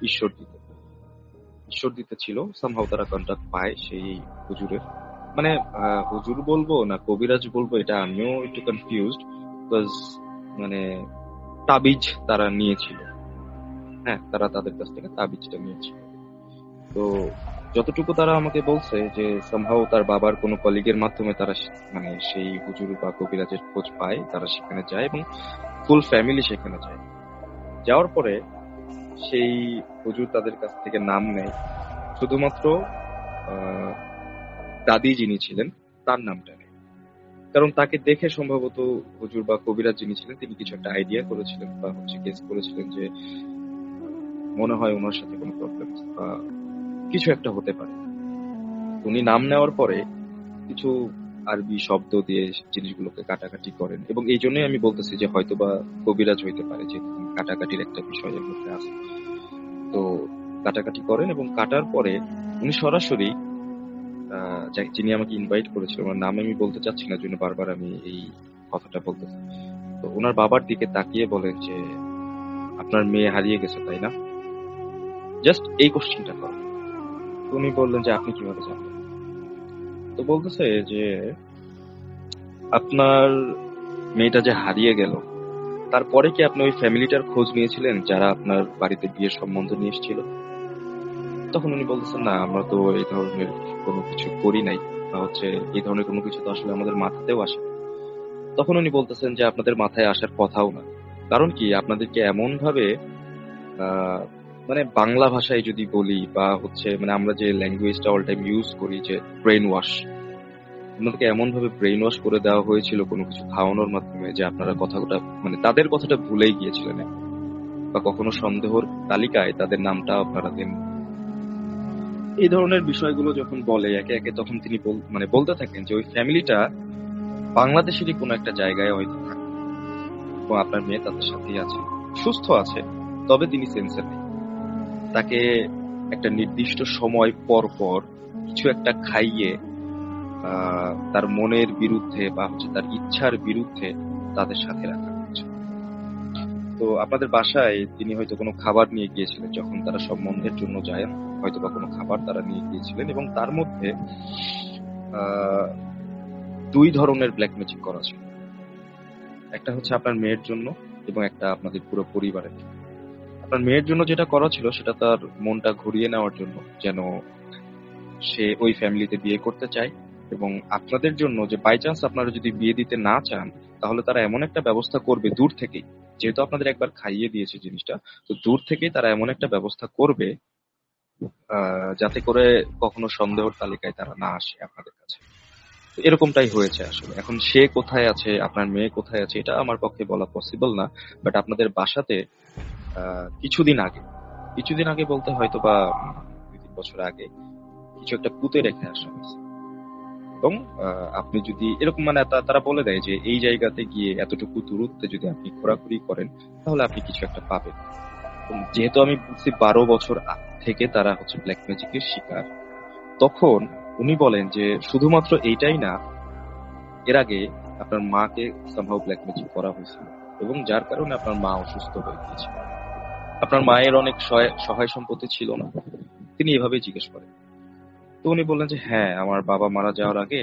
B: ঈশ্বরদীতে ছিল। সামহাও তারা কন্ট্যাক্ট পায় সেই হুজুরের। মানে হুজুর বলবো না কবিরাজ বলবো, এটা আমিও একটু কনফিউজড, বিকজ মানে তাবিজ তারা নিয়েছিল। হ্যাঁ, তারা তাদের কাছ থেকে তাবিজটা নিয়েছিল। তো যতটুকু তারা আমাকে বলছে, যে সামহাও তার বাবার কোনো কলিগের মাধ্যমে তারা মানে সেই হুজুর বা কবিরাজের খোঁজ পায়, তারা সেখানে যায়, এবং ফুল ফ্যামিলি সেখানে যায়। যাওয়ার পরে সেই হুজুর তাদের কাছ থেকে নাম নেয়, শুধুমাত্র আহ, দাদি যিনি ছিলেন তার নামটা নেই, কারণ তাকে দেখে সম্ভবত হুজুর বা কবিরাজ যিনি ছিলেন তিনি কিছু একটা আইডিয়া করেছিলেন বা গেস করেছিলেন যে মনে হয় ওনার সাথে কোনো প্রবলেম বা কিছু একটা হতে পারে। উনি নাম নেওয়ার পরে কিছু আরবি শব্দ দিয়ে জিনিসগুলোকে কাটাকাটি করেন, এবং এই জন্যই আমি বলতেছি যে হয়তোবা কবিরাজ হইতে পারে, যে কাটাকাটির একটা বিষয়ের মধ্যে আছে। তো কাটাকাটি করেন এবং কাটার পরে উনি সরাসরি যিনি আমাকে ইনভাইট করেছিল, ওনার নাম আমি বলতে চাচ্ছি না, জন্য বারবার আমি এই কথাটা বলতেছি। তো ওনার বাবার দিকে তাকিয়ে বলেন যে আপনার মেয়ে হারিয়ে গেছে তাই না, জাস্ট এই কোশ্চেনটা করেন। তো উনি বললেন যে আপনি কিভাবে জানলেন? তো বলতেছে যে আপনার মেয়েটা যে হারিয়ে গেল তারপরে কি আপনি ওই ফ্যামিলিটার খোঁজ নিয়েছিলেন যারা আপনার বাড়িতে বিয়ের সম্বন্ধ নিয়ে এসেছিল? তখন উনি বলতেছেন না, আমরা তো এই ধরনের কোনো কিছু করি নাই, বা এই ধরনের কোনো কিছু তো আসলে আমাদের মাথাতেও আসে না। তখন উনি বলতেছেন যে আপনাদের মাথায় আসার কথাও না, কারণ কি আপনাদেরকে এমন ভাবে আহ, মানে বাংলা ভাষায় যদি বলি বা মানে আমরা যে ল্যাঙ্গুয়েজটা অল টাইম ইউজ করি যে ব্রেন ওয়াশ, আপনাদেরকে এমন ভাবে ব্রেন ওয়াশ করে দেওয়া হয়েছিল কোনো কিছু খাওয়ানোর মাধ্যমে যে আপনারা কথাটা মানে তাদের কথাটা ভুলেই গিয়েছিলেন, বা কখনো সন্দেহর তালিকায় তাদের নামটা আপনারা দেন। এই ধরনের বিষয়গুলো যখন বলে একে একে, তখন তিনি বলতে থাকেন যে ওই ফ্যামিলিটা বাংলাদেশেরই কোনো একটা জায়গায় হয়তো থাকে এবং আপনার মেয়ে তাদের সাথেই আছে, সুস্থ আছে, তবে তিনি সেন্সে নেই। তাকে একটা নির্দিষ্ট সময় পর পর কিছু একটা খাইয়ে তার মনের বিরুদ্ধে বা তার ইচ্ছার বিরুদ্ধে তাদের সাথে রাখা হচ্ছে। তো আপনাদের বাসায় তিনি হয়তো কোনো খাবার নিয়ে গিয়েছিলেন, যখন তারা সম্বন্ধের জন্য যায় হয়তো বা কোনো খাবার তারা নিয়ে গিয়েছিলেন, এবং তার মধ্যে দুই ধরনের ব্ল্যাক ম্যাজিক করা ছিল। একটা হচ্ছে আপনার মেয়ের জন্য এবং একটা আপনাদের পুরো পরিবারের জন্য। আপনার মেয়ের জন্য যেটা করা ছিল সেটা তার মনটা ঘুরিয়ে নেওয়ার জন্য, যেন সে ওই ফ্যামিলিতে বিয়ে করতে চায়, এবং আপনাদের জন্য যে বাই চান্স আপনারা যদি বিয়ে দিতে না চান তাহলে তারা এমন একটা ব্যবস্থা করবে দূর থেকেই, যেহেতু আপনাদের একবার খাইয়ে দিয়েছে জিনিসটা, তো দূর থেকেই তারা এমন একটা ব্যবস্থা করবে যাতে করে কখনো সন্দেহর তালিকায় তারা না আসে আপনাদের কাছে। তো এরকমটাই হয়েছে আসলে। এখন সে কোথায় আছে, আপনার মেয়ে কোথায় আছে, এটা আমার পক্ষে বলা পসিবল না, বাট আপনাদের বাসাতে কিছুদিন আগে বলতে হয়তো বা 2-3 বছর আগে কিছু একটা পুঁতে রেখে আসা হয়েছে। এবং আপনি যদি এরকম মানে তারা বলে দেয় যে এই জায়গাতে গিয়ে এতটুকু দূরত্বে যদি আপনি ঘোরাঘুরি করেন তাহলে আপনি কিছু একটা পাবেন। যেহেতু আমি বুঝছি 12 বছর থেকে তারা ব্ল্যাক ম্যাজিকের শিকার, তখন উনি বলেন যে শুধুমাত্র এইটাই না, এর আগে আপনার মাকে সামহাউ ব্ল্যাক ম্যাজিক করা হয়েছিল, এবং যার কারণে আপনার মা অসুস্থ হয়ে গিয়েছিল। আপনার মায়ের অনেক সহায় সম্পত্তি ছিল না। তিনি এভাবে জিজ্ঞেস করেন। তো উনি বললেন যে হ্যাঁ, আমার বাবা মারা যাওয়ার আগে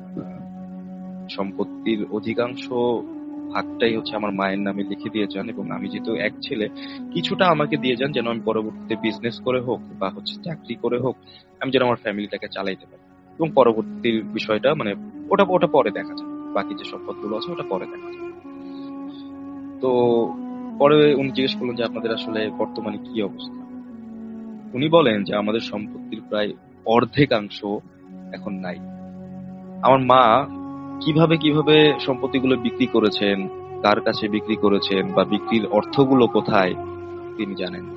B: সম্পত্তির অধিকাংশ ভাগটাই আমার মায়ের নামে লিখে দিয়ে যান, এবং আমি যেহেতু এক ছেলে কিছুটা আমাকে দিয়ে যান, যেন আমি পরবর্তীতে বিজনেস করে হোক বা চাকরি করে হোক আমি যেন আমার ফ্যামিলিটাকে চালাইতে পারি, এবং পরবর্তীর বিষয়টা মানে ওটা পরে দেখা যাবে, বাকি যে সম্পদগুলো আছে ওটা পরে দেখা যাবে। তো পরে উনি জিজ্ঞেস করলেন যে আপনাদের আসলে বর্তমানে কি অবস্থা। উনি বলেন যে আমাদের সম্পত্তির প্রায় অর্ধেকাংশ এখন নাই। আমার মা কিভাবে সম্পত্তিগুলো বিক্রি করেছেন, কার কাছে বিক্রি করেছেন, বা বিক্রির অর্থগুলো কোথায় তিনি জানেন।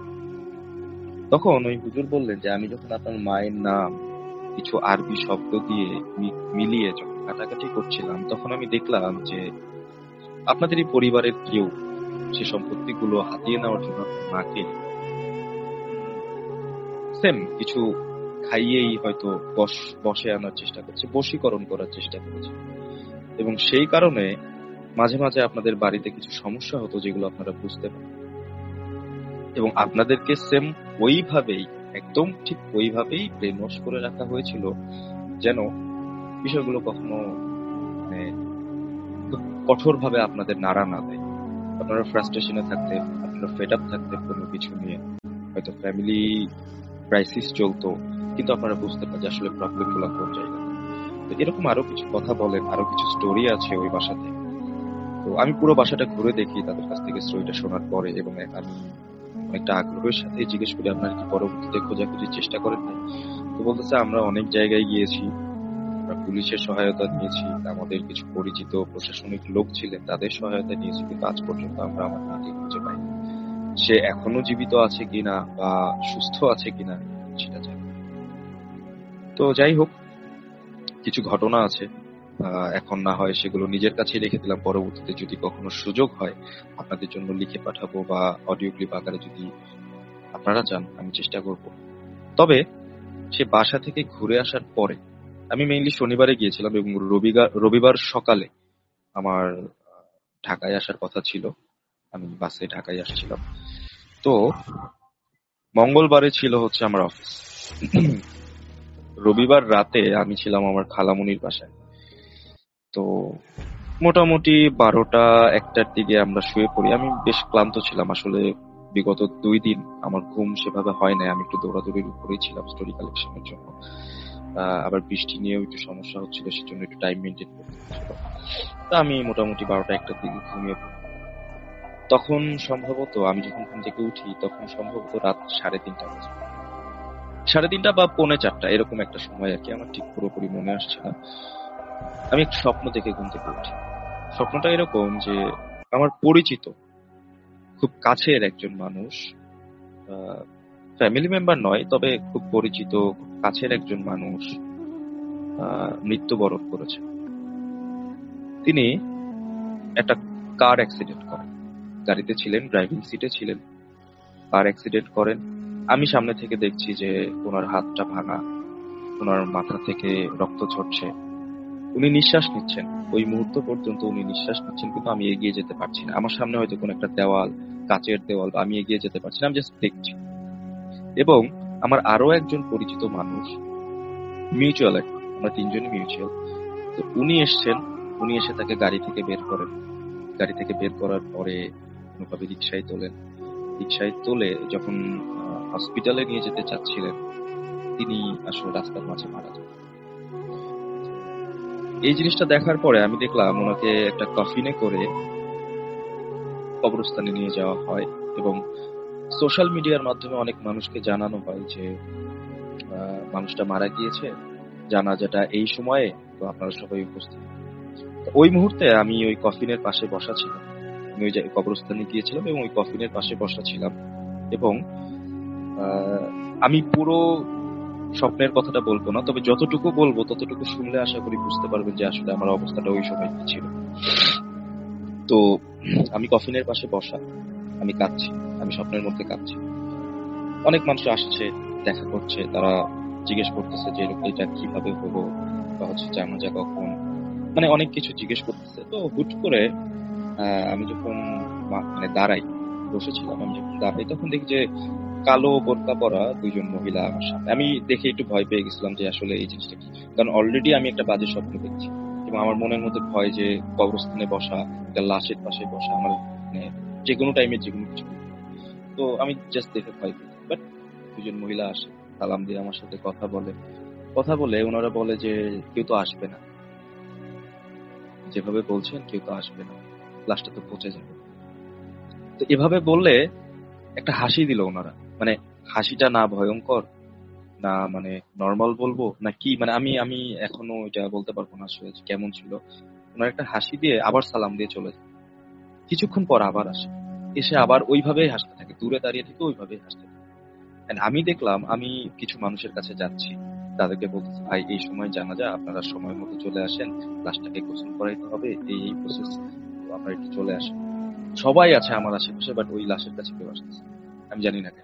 B: তখন ওই হুজুর বললেন যে আমি যখন আপনার মায়ের নাম কিছু আরবি শব্দ দিয়ে মিলিয়ে যখন কাটাকাটি করছিলাম, তখন আমি দেখলাম যে আপনাদের এই পরিবারের কেউ সে সম্পত্তিগুলো হাতিয়ে নেওয়ার জন্য মাকে সেম কিছু খাইয়েই হয়তো বশে আনার চেষ্টা করছে, বশীকরণ করার চেষ্টা করেছে, এবং সেই কারণে মাঝে মাঝে আপনাদের বাড়িতে কিছু সমস্যা হতো যেগুলো আপনারা বুঝতে পারেন, এবং আপনাদেরকে সেম ওইভাবেই একদম ঠিক ওইভাবেই ব্রেন ওয়াশ করে রাখা হয়েছিল যেন বিষয়গুলো কখনো মানে কঠোর ভাবে আপনাদের নাড়া না দেয়। আপনারা ফ্রাস্ট্রেশনে থাকতেন, আপনারা ফেড আপ থাকতেন কোনো কিছু নিয়ে, হয়তো ফ্যামিলি ক্রাইসিস চলতো, কিন্তু আপনারা বুঝতে পারেন যে আসলে প্রবলেম গুলো কোন জায়গায়। তো এরকম আরো কিছু কথা বলেন, আরো কিছু স্টোরি আছে ওই বাসাতে। তো আমি পুরো বাসাটা ঘুরে দেখি তাদের কাছ থেকে স্টোরিটা শোনার পরে, এবং আমি অনেকটা আগ্রহের সাথে জিজ্ঞেস করি আপনারা কি পরবর্তীতে খোঁজাখুঁজির চেষ্টা করেন নাই। তো বলতেছে আমরা অনেক জায়গায় গিয়েছি, আমরা পুলিশের সহায়তা নিয়েছি, আমাদের কিছু পরিচিত প্রশাসনিক লোক ছিলেন তাদের সহায়তা নিয়েছি, কিন্তু আজ পর্যন্ত আমরা আমার নাতি খুঁজে পাইনি। সে এখনো জীবিত আছে কিনা বা সুস্থ আছে কিনা সেটা জানি না। তো যাই হোক, কিছু ঘটনা আছে, এখন না হয় সেগুলো নিজের কাছেই রেখে দিলাম। পরবর্তীতে যদি কখনো সুযোগ হয় আপনাদের জন্য লিখে পাঠাবো, বা অডিও ক্লিপ আকারে যদি আপনারা চান আমি চেষ্টা করব। তবে সে বাসা থেকে ঘুরে আসার পরে, আমি মেইনলি শনিবারে গিয়েছিলাম এবং রবিবার সকালে আমার ঢাকায় আসার কথা ছিল, আমি বাসে ঢাকায় আসছিলাম। তো মঙ্গলবারে ছিল হচ্ছে আমার অফিস। রবিবার রাতে আমি ছিলাম আমার খালামুনির বাসায়। তো মোটামুটি 12টা-1টার দিকে আমরা শুয়ে পড়ি। আমি বেশ ক্লান্ত ছিলাম আসলে, বিগত 2 দিন আমার ঘুম সেভাবে হয় নাই। আমি একটু দৌড়াদৌড়ির উপরেই ছিলাম স্টোরি কালেকশনের জন্য, আবার বৃষ্টি নিয়েও একটু সমস্যা হচ্ছিল, সেজন্য একটু টাইম মেনটেন করতে হচ্ছিল। তা আমি মোটামুটি 12টা-1টার দিকে ঘুমিয়ে পড়ি। তখন সম্ভবত আমি যখন ঘুম থেকে উঠি তখন সম্ভবত রাত 3:30 বাজে, 3:30 বা 3:45 এরকম একটা সময় আর কি, আমার ঠিক পুরোপুরি মনে আসছে না। আমি একটা স্বপ্ন দেখে ঘুম থেকে উঠি। স্বপ্নটা এরকম যে আমার পরিচিত খুব কাছের একজন মানুষ, ফ্যামিলি মেম্বার নয় তবে খুব পরিচিত খুব কাছের একজন মানুষ মৃত্যুবরণ করেছে। তিনি একটা কার অ্যাক্সিডেন্ট করেন, গাড়িতে ছিলেন, ড্রাইভিং সিটে ছিলেন, কার অ্যাক্সিডেন্ট করেন। আমি সামনে থেকে দেখছি যে ওনার হাতটা ভাঙা, ওনার মাথা থেকে রক্ত ঝরছে, উনি নিঃশ্বাস নিচ্ছেন, ওই মুহূর্ত পর্যন্ত উনি নিঃশ্বাস নিচ্ছেন, কিন্তু আমি এগিয়ে যেতে পারছি না। আমার সামনে হয়তো কোন একটা দেওয়াল, কাচের দেওয়াল, আমি এগিয়ে যেতে পারছি না, আমি জাস্ট দেখছি। এবং আমার আরো একজন পরিচিত মানুষ, মিউচুয়াল, আমরা 3জনই মিউচুয়াল, তো উনি এসছেন, উনি এসে তাকে গাড়ি থেকে বের করেন। গাড়ি থেকে বের করার পরে কোনোভাবে রিক্সায় তোলেন। রিক্সায় তোলে যখন হসপিটালে নিয়ে যেতে চাচ্ছিলেন, তিনি আসলে রাস্তার মাঝে মারা যান। এই জিনিসটা দেখার পরে আমি দেখলাম ওনাকে একটা কফিনে করে কবরস্থানে নিয়ে যাওয়া হয় এবং সোশ্যাল মিডিয়ার মাধ্যমে অনেক মানুষকে জানানো হয় যে মানুষটা মারা গিয়েছে, জানাজাটা এই সময়ে, তো আপনারা সবাই উপস্থিত। ওই মুহূর্তে আমি ওই কফিনের পাশে বসা ছিলাম, আমি ওই কবরস্থানে গিয়েছিলাম এবং ওই কফিনের পাশে বসা ছিলাম। এবং আমি পুরো স্বপ্নের কথাটা বলবো না, তবে যতটুকু বলবো ততটুকু শুনলে আশা করি বুঝতে পারবেন যে আসলে আমার অবস্থাটা ওই সময় কি ছিল। তো আমি কফিনের পাশে বসা, আমি কাঁদছি, আমি স্বপ্নের মধ্যে কাঁদছি। অনেক মানুষ আসছে, দেখা করছে, তারা জিজ্ঞেস করতেছে যে এটা কিভাবে হলো, বা হচ্ছে জানাজা কখন, মানে অনেক কিছু জিজ্ঞেস করতেছে। তো হুট করে আমি যখন মানে দাঁড়াই, বসেছিলাম, আমি যখন দাঁড়াই তখন দেখি যে কালো বোরকা পরা 2জন মহিলা আমার সামনে। আমি দেখে একটু ভয় পেয়ে গেছিলাম যে আসলে এই জিনিসটা কি, কারণ অলরেডি আমি একটা বাজে স্বপ্ন দেখছি এবং আমার মনের মধ্যে ভয় যে কবরস্থানে বসা, একটা লাশের পাশে বসা, আমার মানে যে কোনো টাইমে যে কোনো কিছু। তো আমি জাস্ট দেখে ভয় পেয়েছি। বাট 2জন মহিলা আসে, সালাম দিয়ে আমার সাথে কথা বলে ওনারা বলে যে কেউ তো আসবে না, যেভাবে বলছেন কেউ তো আসবে না, লাশটা তো পচে যাবে। তো এভাবে বললে একটা হাসি দিল ওনারা, মানে হাসিটা না ভয়ঙ্কর না মানে নর্মাল বলবো না কি, মানে আমি আমি এখনো এটা বলতে পারবো না আসলে কেমন ছিল। ওনার একটা হাসি দিয়ে আবার সালাম দিয়ে চলে যায়। কিছুক্ষণ পর আবার আসে, এসে আবার ওইভাবেই হাসতে থাকে, দূরে দাঁড়িয়ে থেকে ওইভাবেই হাসতে থাকে। And আমি দেখলাম আমি কিছু মানুষের কাছে যাচ্ছি, তাদেরকে বলতেছি ভাই এই সময় জানাজা, আপনারা সময় মতো চলে আসেন, লাশটাকে গোসল করাইতে হবে, এই প্রসেস, আপনারা একটু চলে আসেন। সবাই আছে আমার আশেপাশে, বাট ওই লাশের কাছে কেউ আসতেছে, আমি জানি না কেন।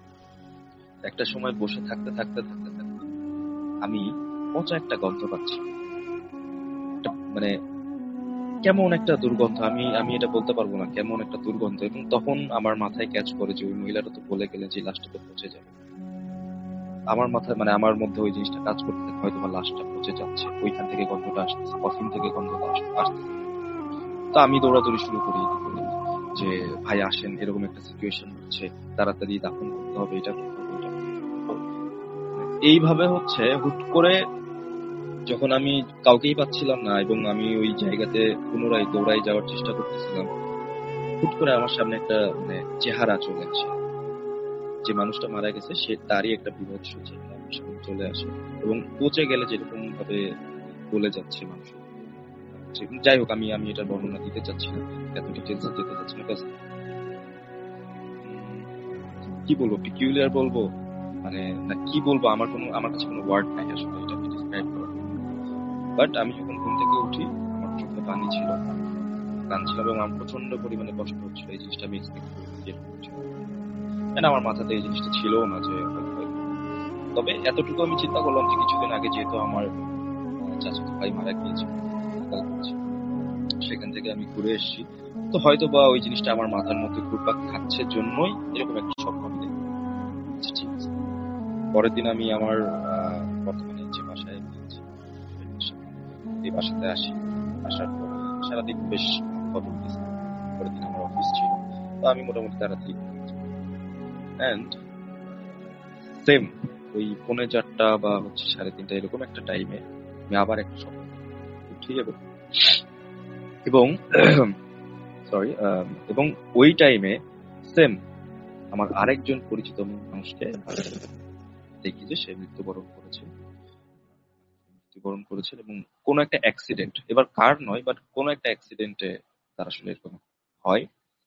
B: একটা সময় বসে থাকতে থাকতে থাকতে থাকতে আমি পচা একটা গন্ধ পাচ্ছি, মানে কেমন একটা দুর্গন্ধ, আমি আমি এটা বলতে পারবো না, কেমন একটা দুর্গন্ধ। এবং তখন আমার মাথায় ক্যাচ করে যে ওই মহিলাটা তো বলে গেলেন যে লাশটা তো পচে যাবে। আমার মাথায় মানে আমার মধ্যে ওই জিনিসটা কাজ করতে থাকে, হয়তো বা লাশটা পচে যাচ্ছে, ওইখান থেকে গন্ধটা আসতেছে, কফিন থেকে গন্ধটা আসতেছে। তো আমি দৌড়াদৌড়ি শুরু করি যে ভাই আসেন, এরকম একটা সিচুয়েশন হচ্ছে, তাড়াতাড়ি দাফন করতে হবে, এটা করতে হবে, এটা করতে হবে। এইভাবে হচ্ছে হুট করে যখন আমি কাউকেই পাচ্ছিলাম না এবং আমি ওই জায়গাতে পুনরায় দৌড়াই যাওয়ার চেষ্টা করতেছিলাম, হুট করে আমার সামনে একটা মানে চেহারা চলে আসে। যে মানুষটা মারা গেছে তারই একটা বিভৎস চেহারা আমার সামনে চলে আসে এবং পচে গেলে যেরকম ভাবে গলে যাচ্ছে মানুষ। যাই হোক, আমি এটার বর্ণনা দিতে চাচ্ছি না, এত ডিটেলসে যেতে চাচ্ছি না। কি বলবো, পিকিউলিয়ার বলবো মানে না কি বলবো, আমার কাছে কোনো ওয়ার্ড নাই আসলে এটাকে ডিসক্রাইব করার। বাট আমি যখন ঘুম থেকে উঠি আমার চোখে পানি ছিল, কাঁদছিলাম এবং আমার প্রচন্ড পরিমাণে কষ্ট হচ্ছিল। এই জিনিসটা আমি এক্সপেক্ট করিনি যে এরকম কিছু হবে। আমার মাথাতে এই জিনিসটা ছিল না যে হবে। তবে এতটুকু আমি চিন্তা করলাম যে কিছুদিন আগে যেহেতু আমার চাচাতো ভাই মারা গিয়েছিল, সেখান থেকে আমি ঘুরে এসেছি, তো হয়তো বা ওই জিনিসটা আমার মাথার মধ্যে ঘুরপাক খাচ্ছে জন্যই এরকম একটা স্বপ্ন আমি দেখি। ঠিক আছে, পরের দিন আমি আমার বর্তমানে যে বাসায় গিয়েছি এই বাসাতে আসি। আসার পর সারাদিন বেশ খবর দিয়েছি। পরের দিন আমার অফিস ছিল, তো আমি মোটামুটি তাড়াতাড়ি অ্যান্ড সেম ওই 4:30 বা 3:30 এরকম একটা টাইমে আমি আবার একটা স্বপ্ন উঠি এবং সরি এবং ওই টাইমে সেম আমার আরেকজন পরিচিত মানুষকে দেখি যে সে মৃত্যুবরণ করেছে এবং কোনো একটা অ্যাক্সিডেন্ট, এবার কার নয় বাট কোনো একটা অ্যাক্সিডেন্টে তার আসলে এরকম হয়।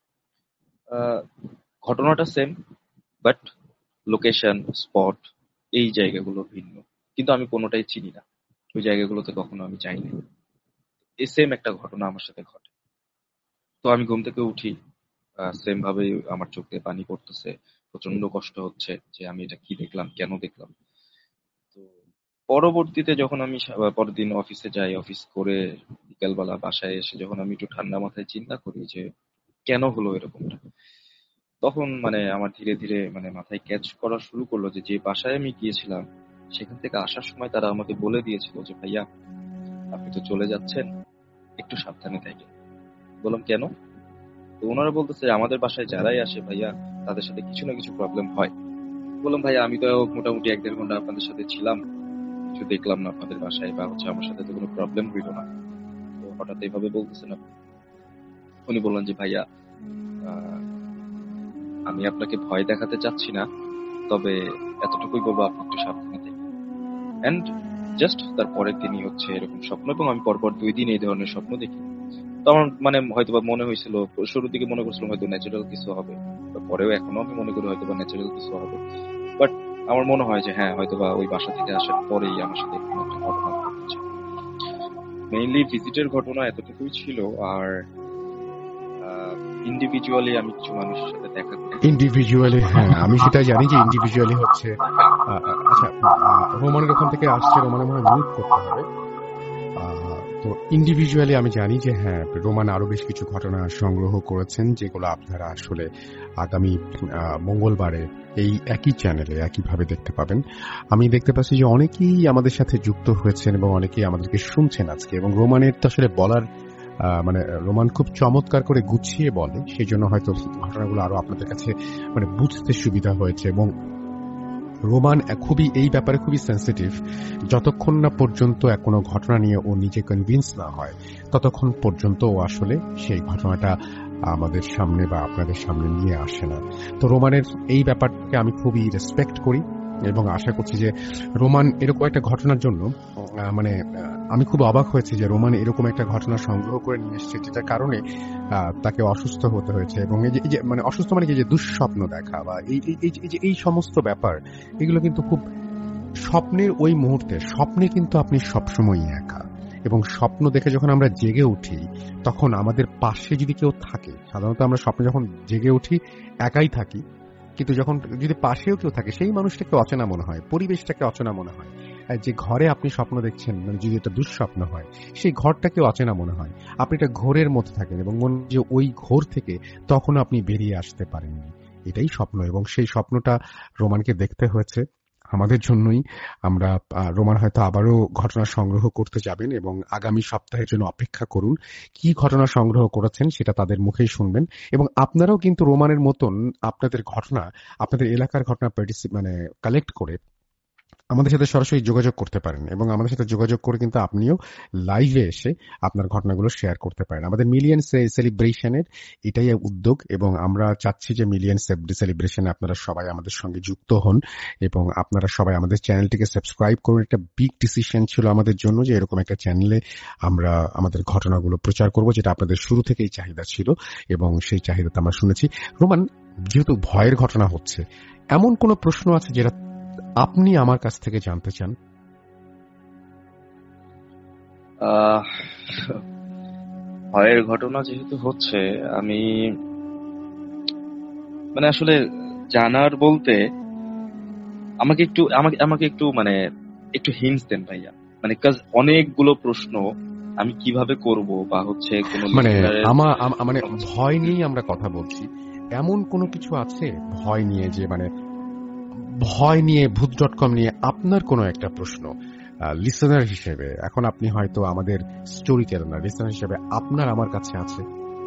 B: ঘটনাটা সেম বাট লোকেশন, স্পট, এই জায়গাগুলো ভিন্ন, কিন্তু আমি কোনোটাই চিনি না, ওই জায়গাগুলোতে কখনো আমি যাইনি। এই সেম একটা ঘটনা আমার সাথে ঘটে। তো আমি ঘুম থেকে উঠি, সেম ভাবে আমার চোখ দিয়ে পানি পড়তেছে, প্রচন্ড কষ্ট হচ্ছে যে আমি এটা কি দেখলাম, কেন দেখলাম। তো পরবর্তীতে যখন আমি পরের দিন অফিসে যাই, অফিস করে বিকেলবেলা বাসায় এসে যখন আমি একটু ঠান্ডা মাথায় চিন্তা করি যে কেন হলো এরকমটা, তখন আমার ধীরে ধীরে মাথায় ক্যাচ করা শুরু করলো যে যে বাসায় আমি গিয়েছিলাম সেখান থেকে আসার সময় তারা আমাকে বলে দিয়েছিল যে ভাইয়া আপনি তো চলে যাচ্ছেন, একটু সাবধানে থাকেন। বললাম কেন? তো ওনারা বলতেছে আমাদের বাসায় যারাই আসে ভাইয়া তাদের সাথে কিছু না কিছু প্রবলেম হয়। বললাম ভাইয়া আমি তো মোটামুটি 1-1.5 ঘন্টা আপনাদের সাথে ছিলাম, কিছু দেখলাম না আপনাদের বাসায় বা আমার সাথে তো কোনো প্রবলেম হইল না, তো হঠাৎ এইভাবে বলতেছেন আপনি। উনি বললেন যে ভাইয়া আমি আপনাকে ভয় দেখাতে চাচ্ছি না, তবে এতটুকুই বলবো আপনি একটু সাবধানে থাকবেন। এন্ড জাস্ট তার পরের দিনই এরকম স্বপ্ন, এবং আমি পরপর 2 দিন এই ধরনের স্বপ্ন দেখি। তো আমার হয়তোবা মনে হয়েছিল, শুরুর দিকে মনে করছিলাম হয়তো ন্যাচারাল কিছু হবে, পরেও এখনো আমি মনে করি হয়তোবা ন্যাচারাল কিছু হবে। বাট আমার মনে হয় যে হ্যাঁ হয়তোবা ওই বাসা থেকে আসার পরেই আমার সাথে কোনো একটা ঘটনা ঘটেছে। মেইনলি ভিজিটের ঘটনা এতটুকুই ছিল, আর ইন্ডিভিজুয়ালি আমি কিছু মানুষের সাথে দেখা করি।
A: ইন্ডিভিজুয়ালি হ্যাঁ, আমি সেটা জানি যে ইন্ডিভিজুয়ালি হচ্ছে। আচ্ছা, রোমানের ওখান থেকে আসছে, রোমানের মনে মিউট করতে হবে। তো ইন্ডিভিজুয়ালি আমি জানি যে হ্যাঁ, রোমান আরো বেশ কিছু ঘটনা সংগ্রহ করেছেন, যেগুলো আপনারা আসলে আগামী মঙ্গলবারে এই একই চ্যানেলে একইভাবে দেখতে পাবেন। আমি দেখতে পাচ্ছি যে অনেকেই আমাদের সাথে যুক্ত হয়েছেন এবং অনেকেই আমাদেরকে শুনছেন আজকে। এবং রোমানের তো আসলে বলার রোমান খুব চমৎকার করে গুছিয়ে বলে, সেই জন্য হয়তো ঘটনাগুলো আরো আপনাদের কাছে বুঝতে সুবিধা হয়েছে। এবং রোমান এই ব্যাপারে খুবই সেন্সিটিভ। যতক্ষণ না পর্যন্ত কোনো ঘটনা নিয়ে ও নিজে কনভিন্স না হয়, ততক্ষণ পর্যন্ত ও আসলে সেই ঘটনাটা আমাদের সামনে বা আপনাদের সামনে নিয়ে আসে না। তো রোমানের এই ব্যাপারটাকে আমি খুবই রেসপেক্ট করি এবং আশা করছি যে রোমান এরকম একটা ঘটনার জন্য আমি খুব অবাক হয়েছি যে রোমান এরকম একটা ঘটনা সংগ্রহ করে নিয়ে এসেছে, যেটার কারণে তাকে অসুস্থ হতে হয়েছে। এবং এই যে অসুস্থ যে দুঃস্বপ্ন দেখা বা এই সমস্ত ব্যাপার, এগুলো কিন্তু খুব স্বপ্নের ওই মুহূর্তে, স্বপ্নে কিন্তু আপনি সবসময়ই একা। এবং স্বপ্ন দেখে যখন আমরা জেগে উঠি, তখন আমাদের পাশে যদি কেউ থাকে, সাধারণত আমরা স্বপ্নে যখন জেগে উঠি একাই থাকি, কিন্তু যখন যদি পাশেও কেউ থাকে, সেই মানুষটাকে অচেনা মনে হয়, পরিবেশটাকে অচেনা মনে হয়। যে ঘরে আপনি স্বপ্ন দেখছেন, যদি এটা দুঃস্বপ্ন হয়, সেই ঘরটাকে অচেনা মনে হয়। আপনি একটা ঘোরের মধ্যে থাকেন এবং মনে যে ওই ঘোর থেকে তখন আপনি বেরিয়ে আসতে পারেননি। এটাই স্বপ্ন, এবং সেই স্বপ্নটা রোমানকে দেখতে হয়েছে আমাদের জন্যই। আমরা রোমান হয়তো আবারও ঘটনা সংগ্রহ করতে যাবেন এবং আগামী সপ্তাহের জন্য অপেক্ষা করুন। কি ঘটনা সংগ্রহ করেছেন সেটা তাদের মুখেই শুনবেন। এবং আপনারাও কিন্তু রোমানের মতন আপনাদের ঘটনা, আপনাদের এলাকার ঘটনা কালেক্ট করে আমাদের সাথে সরাসরি যোগাযোগ করতে পারেন এবং আমাদের সাথে যোগাযোগ করে কিন্তু আপনিও লাইভে এসে আপনার ঘটনাগুলো শেয়ার করতে পারেন। আমাদের মিলিয়ন সেলিব্রেশনের এটাই উদ্যোগ এবং আমরা চাচ্ছি যে মিলিয়ন সেলিব্রেশনে আপনারা সবাই আমাদের সঙ্গে যুক্ত হন এবং আপনারা সবাই আমাদের চ্যানেলটিকে সাবস্ক্রাইব করুন। একটা বিগ ডিসিশন ছিল আমাদের জন্য যে এরকম একটা চ্যানেলে আমরা আমাদের ঘটনাগুলো প্রচার করব, যেটা আপনাদের শুরু থেকেই চাহিদা ছিল এবং সেই চাহিদাটা আমরা শুনেছি। রোমান, যেহেতু ভয়ের ঘটনা হচ্ছে, এমন কোন প্রশ্ন আছে যেটা আপনি আমার কাছ থেকে জানতে চান?
B: ভয়ের ঘটনা যেহেতু হচ্ছে, আমি মানে আসলে জানার বলতে আমাকে একটু মানে একটু হিন্টস দেন ভাইয়া। মানে কাজ অনেকগুলো প্রশ্ন আমি কিভাবে করব বা হচ্ছে কোন
A: মানে
B: লিসেনারের
A: মানে ভয় নিয়েই আমরা কথা বলছি। এমন কোনো কিছু আছে ভয় নিয়ে, যে মানে ভয় নিয়ে ভূত.com নিয়ে আপনার কোনো একটা প্রশ্ন লিসেনার হিসেবে, এখন আপনি হয়তো আমাদের স্টোরি টেলার, লিসেনার হিসেবে আপনার আমার কাছে আছে?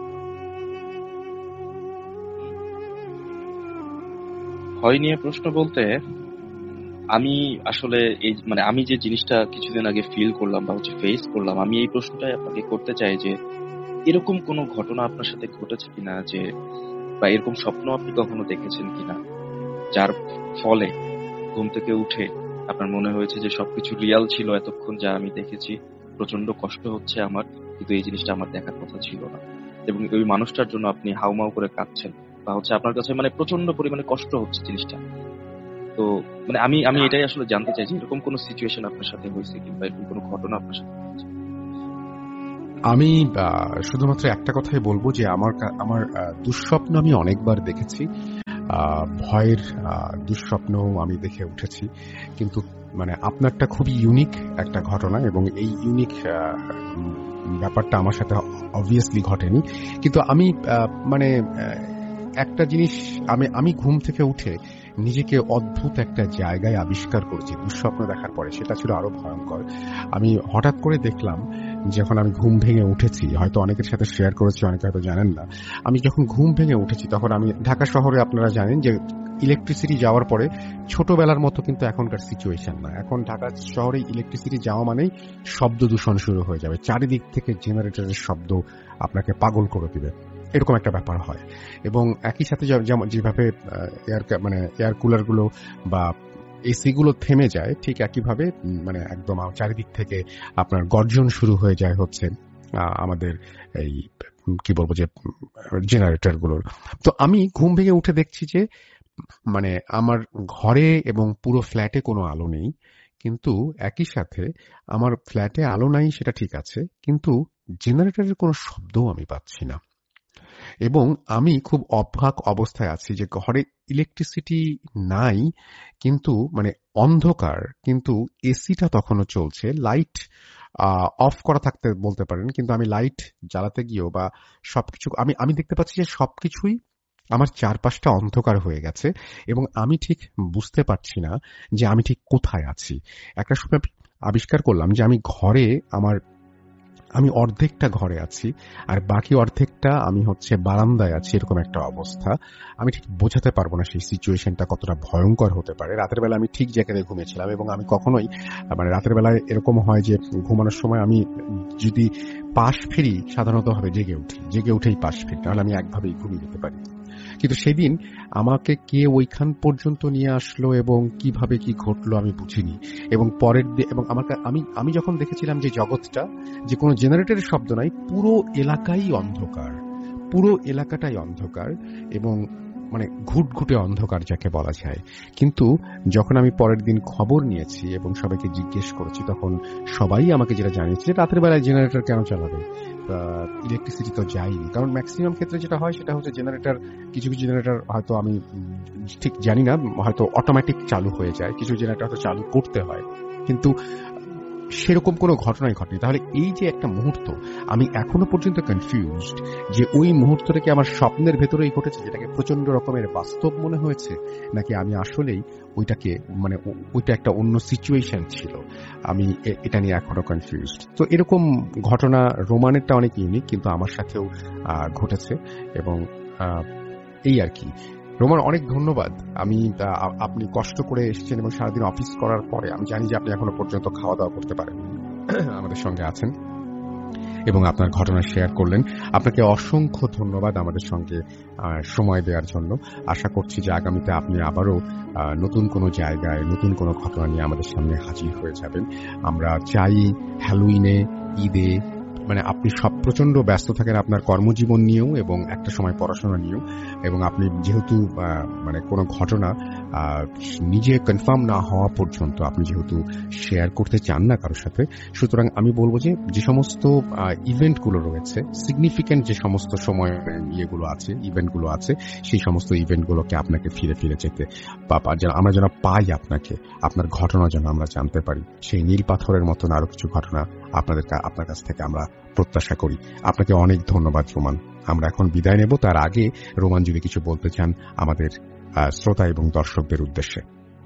B: ভয় নিয়ে প্রশ্ন বলতে আমি আসলে এই মানে আমি যে জিনিসটা কিছুদিন আগে ফিল করলাম বা হচ্ছে ফেস করলাম, আমি এই প্রশ্নটাই আপনাকে করতে চাই যে এরকম কোনো ঘটনা আপনার সাথে ঘটেছে কিনা, যে বা এরকম স্বপ্ন আপনি কখনো দেখেছেন কিনা যার ফলে ঘুম থেকে উঠে আপনার মনে হয়েছে যে সবকিছু রিয়াল ছিল এতক্ষণ যা আমি দেখেছি, প্রচন্ড কষ্ট হচ্ছে আমার, কিন্তু এই জিনিসটা আমার দেখার কথা ছিল না, এবং ওই মানুষটার জন্য আপনি হাউমাউ করে কাঁদছেন বা হচ্ছে আপনার কাছে মানে প্রচন্ড পরিমাণে কষ্ট হচ্ছে জিনিসটা। তো মানে আমি আমি এটাই আসলে জানতে চাই যে এরকম কোনো সিচুয়েশন আপনার সাথে হয়েছে কিংবা এরকম কোনো ঘটনা আপনার সাথে হয়েছে।
A: আমি শুধুমাত্র একটা কথাই বলবো যে আমার আমার দুঃস্বপ্ন আমি অনেকবার দেখেছি, ভয়ের দুঃস্বপ্ন আমি দেখে উঠেছি, কিন্তু মানে আপনারটা খুবই ইউনিক একটা ঘটনা এবং এই ইউনিক ব্যাপারটা আমার সাথে অবভিয়াসলি ঘটেনি। কিন্তু আমি মানে একটা জিনিস, আমি ঘুম থেকে উঠে নিজেকে অদ্ভুত একটা জায়গায় আবিষ্কার করেছি দুঃস্বপ্ন দেখার পরে, সেটা ছিল আরো ভয়ঙ্কর। আমি হঠাৎ করে দেখলাম, যখন আমি ঘুম ভেঙে উঠেছি, হয়তো অনেকের সাথে শেয়ার করেছি, অনেকে হয়তো জানেন না, আমি যখন ঘুম ভেঙে উঠেছি তখন আমি ঢাকা শহরে, আপনারা জানেন যে ইলেকট্রিসিটি যাওয়ার পরে ছোটবেলার মতো কিন্তু এখনকার সিচুয়েশন না। এখন ঢাকা শহরে ইলেকট্রিসিটি যাওয়া মানেই শব্দ দূষণ শুরু হয়ে যাবে, চারিদিক থেকে জেনারেটরের শব্দ আপনাকে পাগল করে দিবে, এরকম একটা ব্যাপার হয়। এবং একই সাথে যেভাবে এয়ার কুলার গুলো বা এসি গুলো থেমে যায়, ঠিক একইভাবে মানে একদম চারিদিক থেকে আপনার গর্জন শুরু হয়ে যায় হচ্ছে আমাদের এই কি বলবো যে জেনারেটর গুলোর। তো আমি ঘুম ভেঙে উঠে দেখছি যে মানে আমার ঘরে এবং পুরো ফ্ল্যাটে কোনো আলো নেই, কিন্তু একই সাথে আমার ফ্ল্যাটে আলো নাই সেটা ঠিক আছে, কিন্তু জেনারেটরের কোনো শব্দও আমি পাচ্ছি না। এবং আমি খুব অবাক অবস্থায় আছি যে ঘরে ইলেকট্রিসিটি নাই, কিন্তু মানে অন্ধকার, কিন্তু এসিটা তখনও চলছে, লাইট অফ করা থাকতে বলতে পারেন, কিন্তু আমি লাইট জ্বালাতে গিয়েও বা সবকিছু আমি আমি দেখতে পাচ্ছি যে সবকিছুই আমার চারপাশটা অন্ধকার হয়ে গেছে এবং আমি ঠিক বুঝতে পারছি না যে আমি ঠিক কোথায় আছি। একটা সময় আবিষ্কার করলাম যে আমি অর্ধেকটা ঘরে আছি আর বাকি অর্ধেকটা আমি হচ্ছে বারান্দায় আছি, এরকম একটা অবস্থা। আমি ঠিক বোঝাতে পারবো না সেই সিচুয়েশনটা কতটা ভয়ঙ্কর হতে পারে। রাতের বেলা আমি ঠিক জায়গায় ঘুমিয়েছিলাম এবং আমি কখনোই মানে রাতের বেলায় এরকম হয় যে ঘুমানোর সময় আমি যদি পাশ ফিরি সাধারণত ভাবে জেগে উঠেই পাশ ফিরি, তাহলে আমি একভাবেই ঘুমিয়ে যেতে পারি। কিন্তু সেদিন আমাকে কে ওইখান পর্যন্ত নিয়ে আসলো এবং কিভাবে কি ঘটলো আমি বুঝিনি। এবং পরের দিন এবং আমি যখন দেখেছিলাম যে জগৎটা, যে কোনো জেনারেটরের শব্দ নাই, পুরো এলাকাই অন্ধকার, পুরো এলাকাটাই অন্ধকার এবং মানে ঘুটঘুটে অন্ধকার যাকে বলা যায়। কিন্তু যখন আমি পরের দিন খবর নিয়েছি এবং সবাইকে জিজ্ঞেস করেছি, তখন সবাই আমাকে যেটা জানিয়েছে যে রাতের বেলায় জেনারেটর কেন চালাবে, ইলেকট্রিসিটি তো যায়নি। কারণ ম্যাক্সিমাম ক্ষেত্রে যেটা হয় সেটা হচ্ছে জেনারেটর, কিছু কিছু জেনারেটর হয়তো আমি ঠিক জানি না, হয়তো অটোমেটিক চালু হয়ে যায়, কিছু জেনারেটর হয়তো চালু করতে হয়, কিন্তু সেরকম কোনো ঘটনাই ঘটেনি। তাহলে এই যে একটা মুহূর্ত, আমি এখনো পর্যন্ত কনফিউজড যে ওই মুহূর্তটা কি আমার স্বপ্নের ভেতরেই ঘটেছে, যেটাকে প্রচন্ড রকমের বাস্তব মনে হয়েছে, নাকি আমি আসলেই ওইটাকে মানে ওইটা একটা অন্য সিচুয়েশন ছিল। আমি এটা নিয়ে এখনো কনফিউজড। তো এরকম ঘটনা রোমানেরটা অনেক ইউনিক, কিন্তু আমার সাথেও ঘটেছে এবং এই আর কি। রোমান, অনেক ধন্যবাদ। আপনি কষ্ট করে এসেছেন এবং সারাদিন অফিস করার পরে আমি জানি যে আপনি এখনো পর্যন্ত খাওয়া দাওয়া করতে পারেন, আমাদের সঙ্গে আছেন এবং আপনার ঘটনা শেয়ার করলেন। আপনাকে অসংখ্য ধন্যবাদ আমাদের সঙ্গে সময় দেওয়ার জন্য। আশা করছি যে আগামীতে আপনি আবারও নতুন কোনো জায়গায় নতুন কোনো ঘটনা নিয়ে আমাদের সামনে হাজির হয়ে যাবেন। আমরা চাই হ্যালোউইনে, ঈদে, মানে আপনি সব প্রচন্ড ব্যস্ত থাকেন আপনার কর্মজীবন নিয়েও এবং একটা সময় পড়াশোনা নিয়েও, এবং আপনি যেহেতু মানে কোনো ঘটনা নিজে কনফার্ম না হওয়া পর্যন্ত আপনি যেহেতু শেয়ার করতে চান না কারোর সাথে, সুতরাং আমি বলবো যে সমস্ত ইভেন্টগুলো রয়েছে, সিগনিফিক্যান্ট যে সমস্ত সময় ইয়েগুলো আছে, ইভেন্টগুলো আছে, সেই সমস্ত ইভেন্টগুলোকে আপনাকে ফিরে ফিরে যেতে আমরা যেন পাই, আপনার ঘটনা যেন আমরা জানতে পারি। সেই নীল পাথরের মতন আরো কিছু ঘটনা আপনার কাছ থেকে আমরা প্রত্যাশা করি। আপনাকে অনেক ধন্যবাদ রোমান। আমরা এখন বিদায় নেব, তার আগে রোমান যদি কিছু বলতে চান আমাদের শ্রোতা এবং দর্শকদের উদ্দেশ্যে।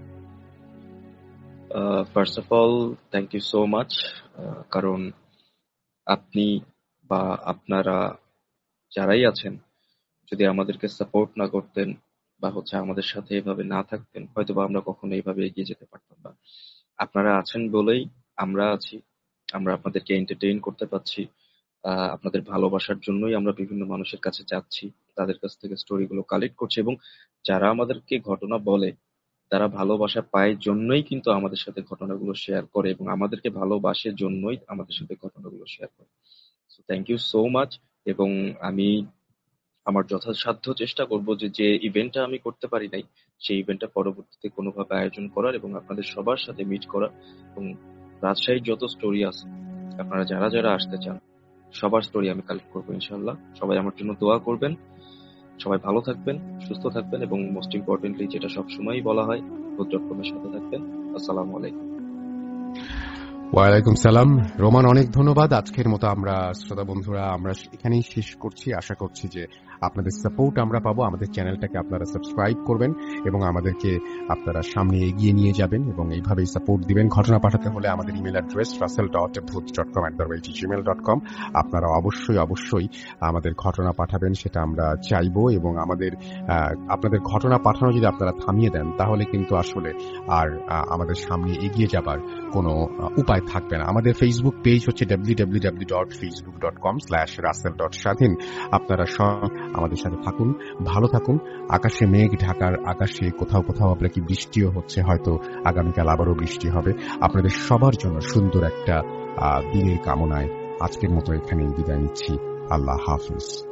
B: First of all thank you so much, কারণ আপনি বা আপনারা যারাই আছেন যদি আমাদেরকে সাপোর্ট না করতেন বা আমাদের সাথে এভাবে না থাকতেন, হয়তো বা আমরা কখনো এইভাবে এগিয়ে যেতে পারতাম না। আপনারা আছেন বলেই আমরা আছি, আমরা আপনাদেরকে এন্টারটেইন করতে পারছি। আপনাদের ভালোবাসার জন্যই আমরা বিভিন্ন মানুষের কাছে যাচ্ছি, তাদের কাছ থেকে স্টোরিগুলো কালেক্ট করছি, এবং যারা আমাদেরকে ঘটনা বলে তারা ভালোবাসা পায় জন্যই কিন্তু আমাদের সাথে ঘটনাগুলো শেয়ার করে, এবং আমাদেরকে ভালোবাসে জন্যই আমাদের সাথে ঘটনাগুলো শেয়ার করে। So thank you so much. এবং আমি আমার যথাসাধ্য চেষ্টা করব যে ইভেন্টটা আমি করতে পারি নাই সেই ইভেন্টটা পরবর্তীতে কোনোভাবে আয়োজন করার এবং আপনাদের সবার সাথে মিট করার, এবং রাজশাহীর যত স্টোরি আছে আপনারা যারা যারা আসতে চান সবার স্টোরি আমি কালেক্ট করবো ইনশাল্লাহ। সবাই আমার জন্য দোয়া করবেন, সবাই ভালো থাকবেন, সুস্থ থাকবেন, এবং মোস্ট ইম্পর্টেন্টলি যেটা সবসময়ই বলা হয়, ভদ্রক্রমের সাথে থাকবেন। আসসালামু আলাইকুম।
A: ওয়ালাইকুম সালাম। রোমান, অনেক ধন্যবাদ। আজকের মতো আমরা শ্রোতা বন্ধুরা আমরা এখানেই শেষ করছি। আশা করছি যে আপনাদের সাপোর্ট আমরা পাবো। আমাদের চ্যানেলটাকে আপনারা সাবস্ক্রাইব করবেন এবং আমাদেরকে আপনারা সামনে এগিয়ে নিয়ে যাবেন এবং এইভাবেই সাপোর্ট দিবেন। ঘটনা পাঠাতে হলে আমাদের ইমেল অ্যাড্রেস russell.booth.com@gmail.com। আপনারা অবশ্যই আমাদের ঘটনা পাঠাবেন, সেটা আমরা চাইবো, এবং আপনাদের ঘটনা পাঠানো যদি আপনারা থামিয়ে দেন তাহলে কিন্তু আসলে আর আমাদের সামনে এগিয়ে যাবার কোনো উপায় থাকবে না। আমাদের ফেসবুক পেজ হচ্ছে www.facebook.com/russell.স্বাধীন। আপনারা আমাদের সাথে থাকুন, ভালো থাকুন। আকাশে মেঘ ঢাকার, আকাশে কোথাও কোথাও আপনার কি বৃষ্টিও হচ্ছে, হয়তো আগামীকাল আবারও বৃষ্টি হবে। আপনাদের সবার জন্য সুন্দর একটা দিনের কামনায় আজকের মতো এখানেই বিদায় নিচ্ছি। আল্লাহ হাফিজ।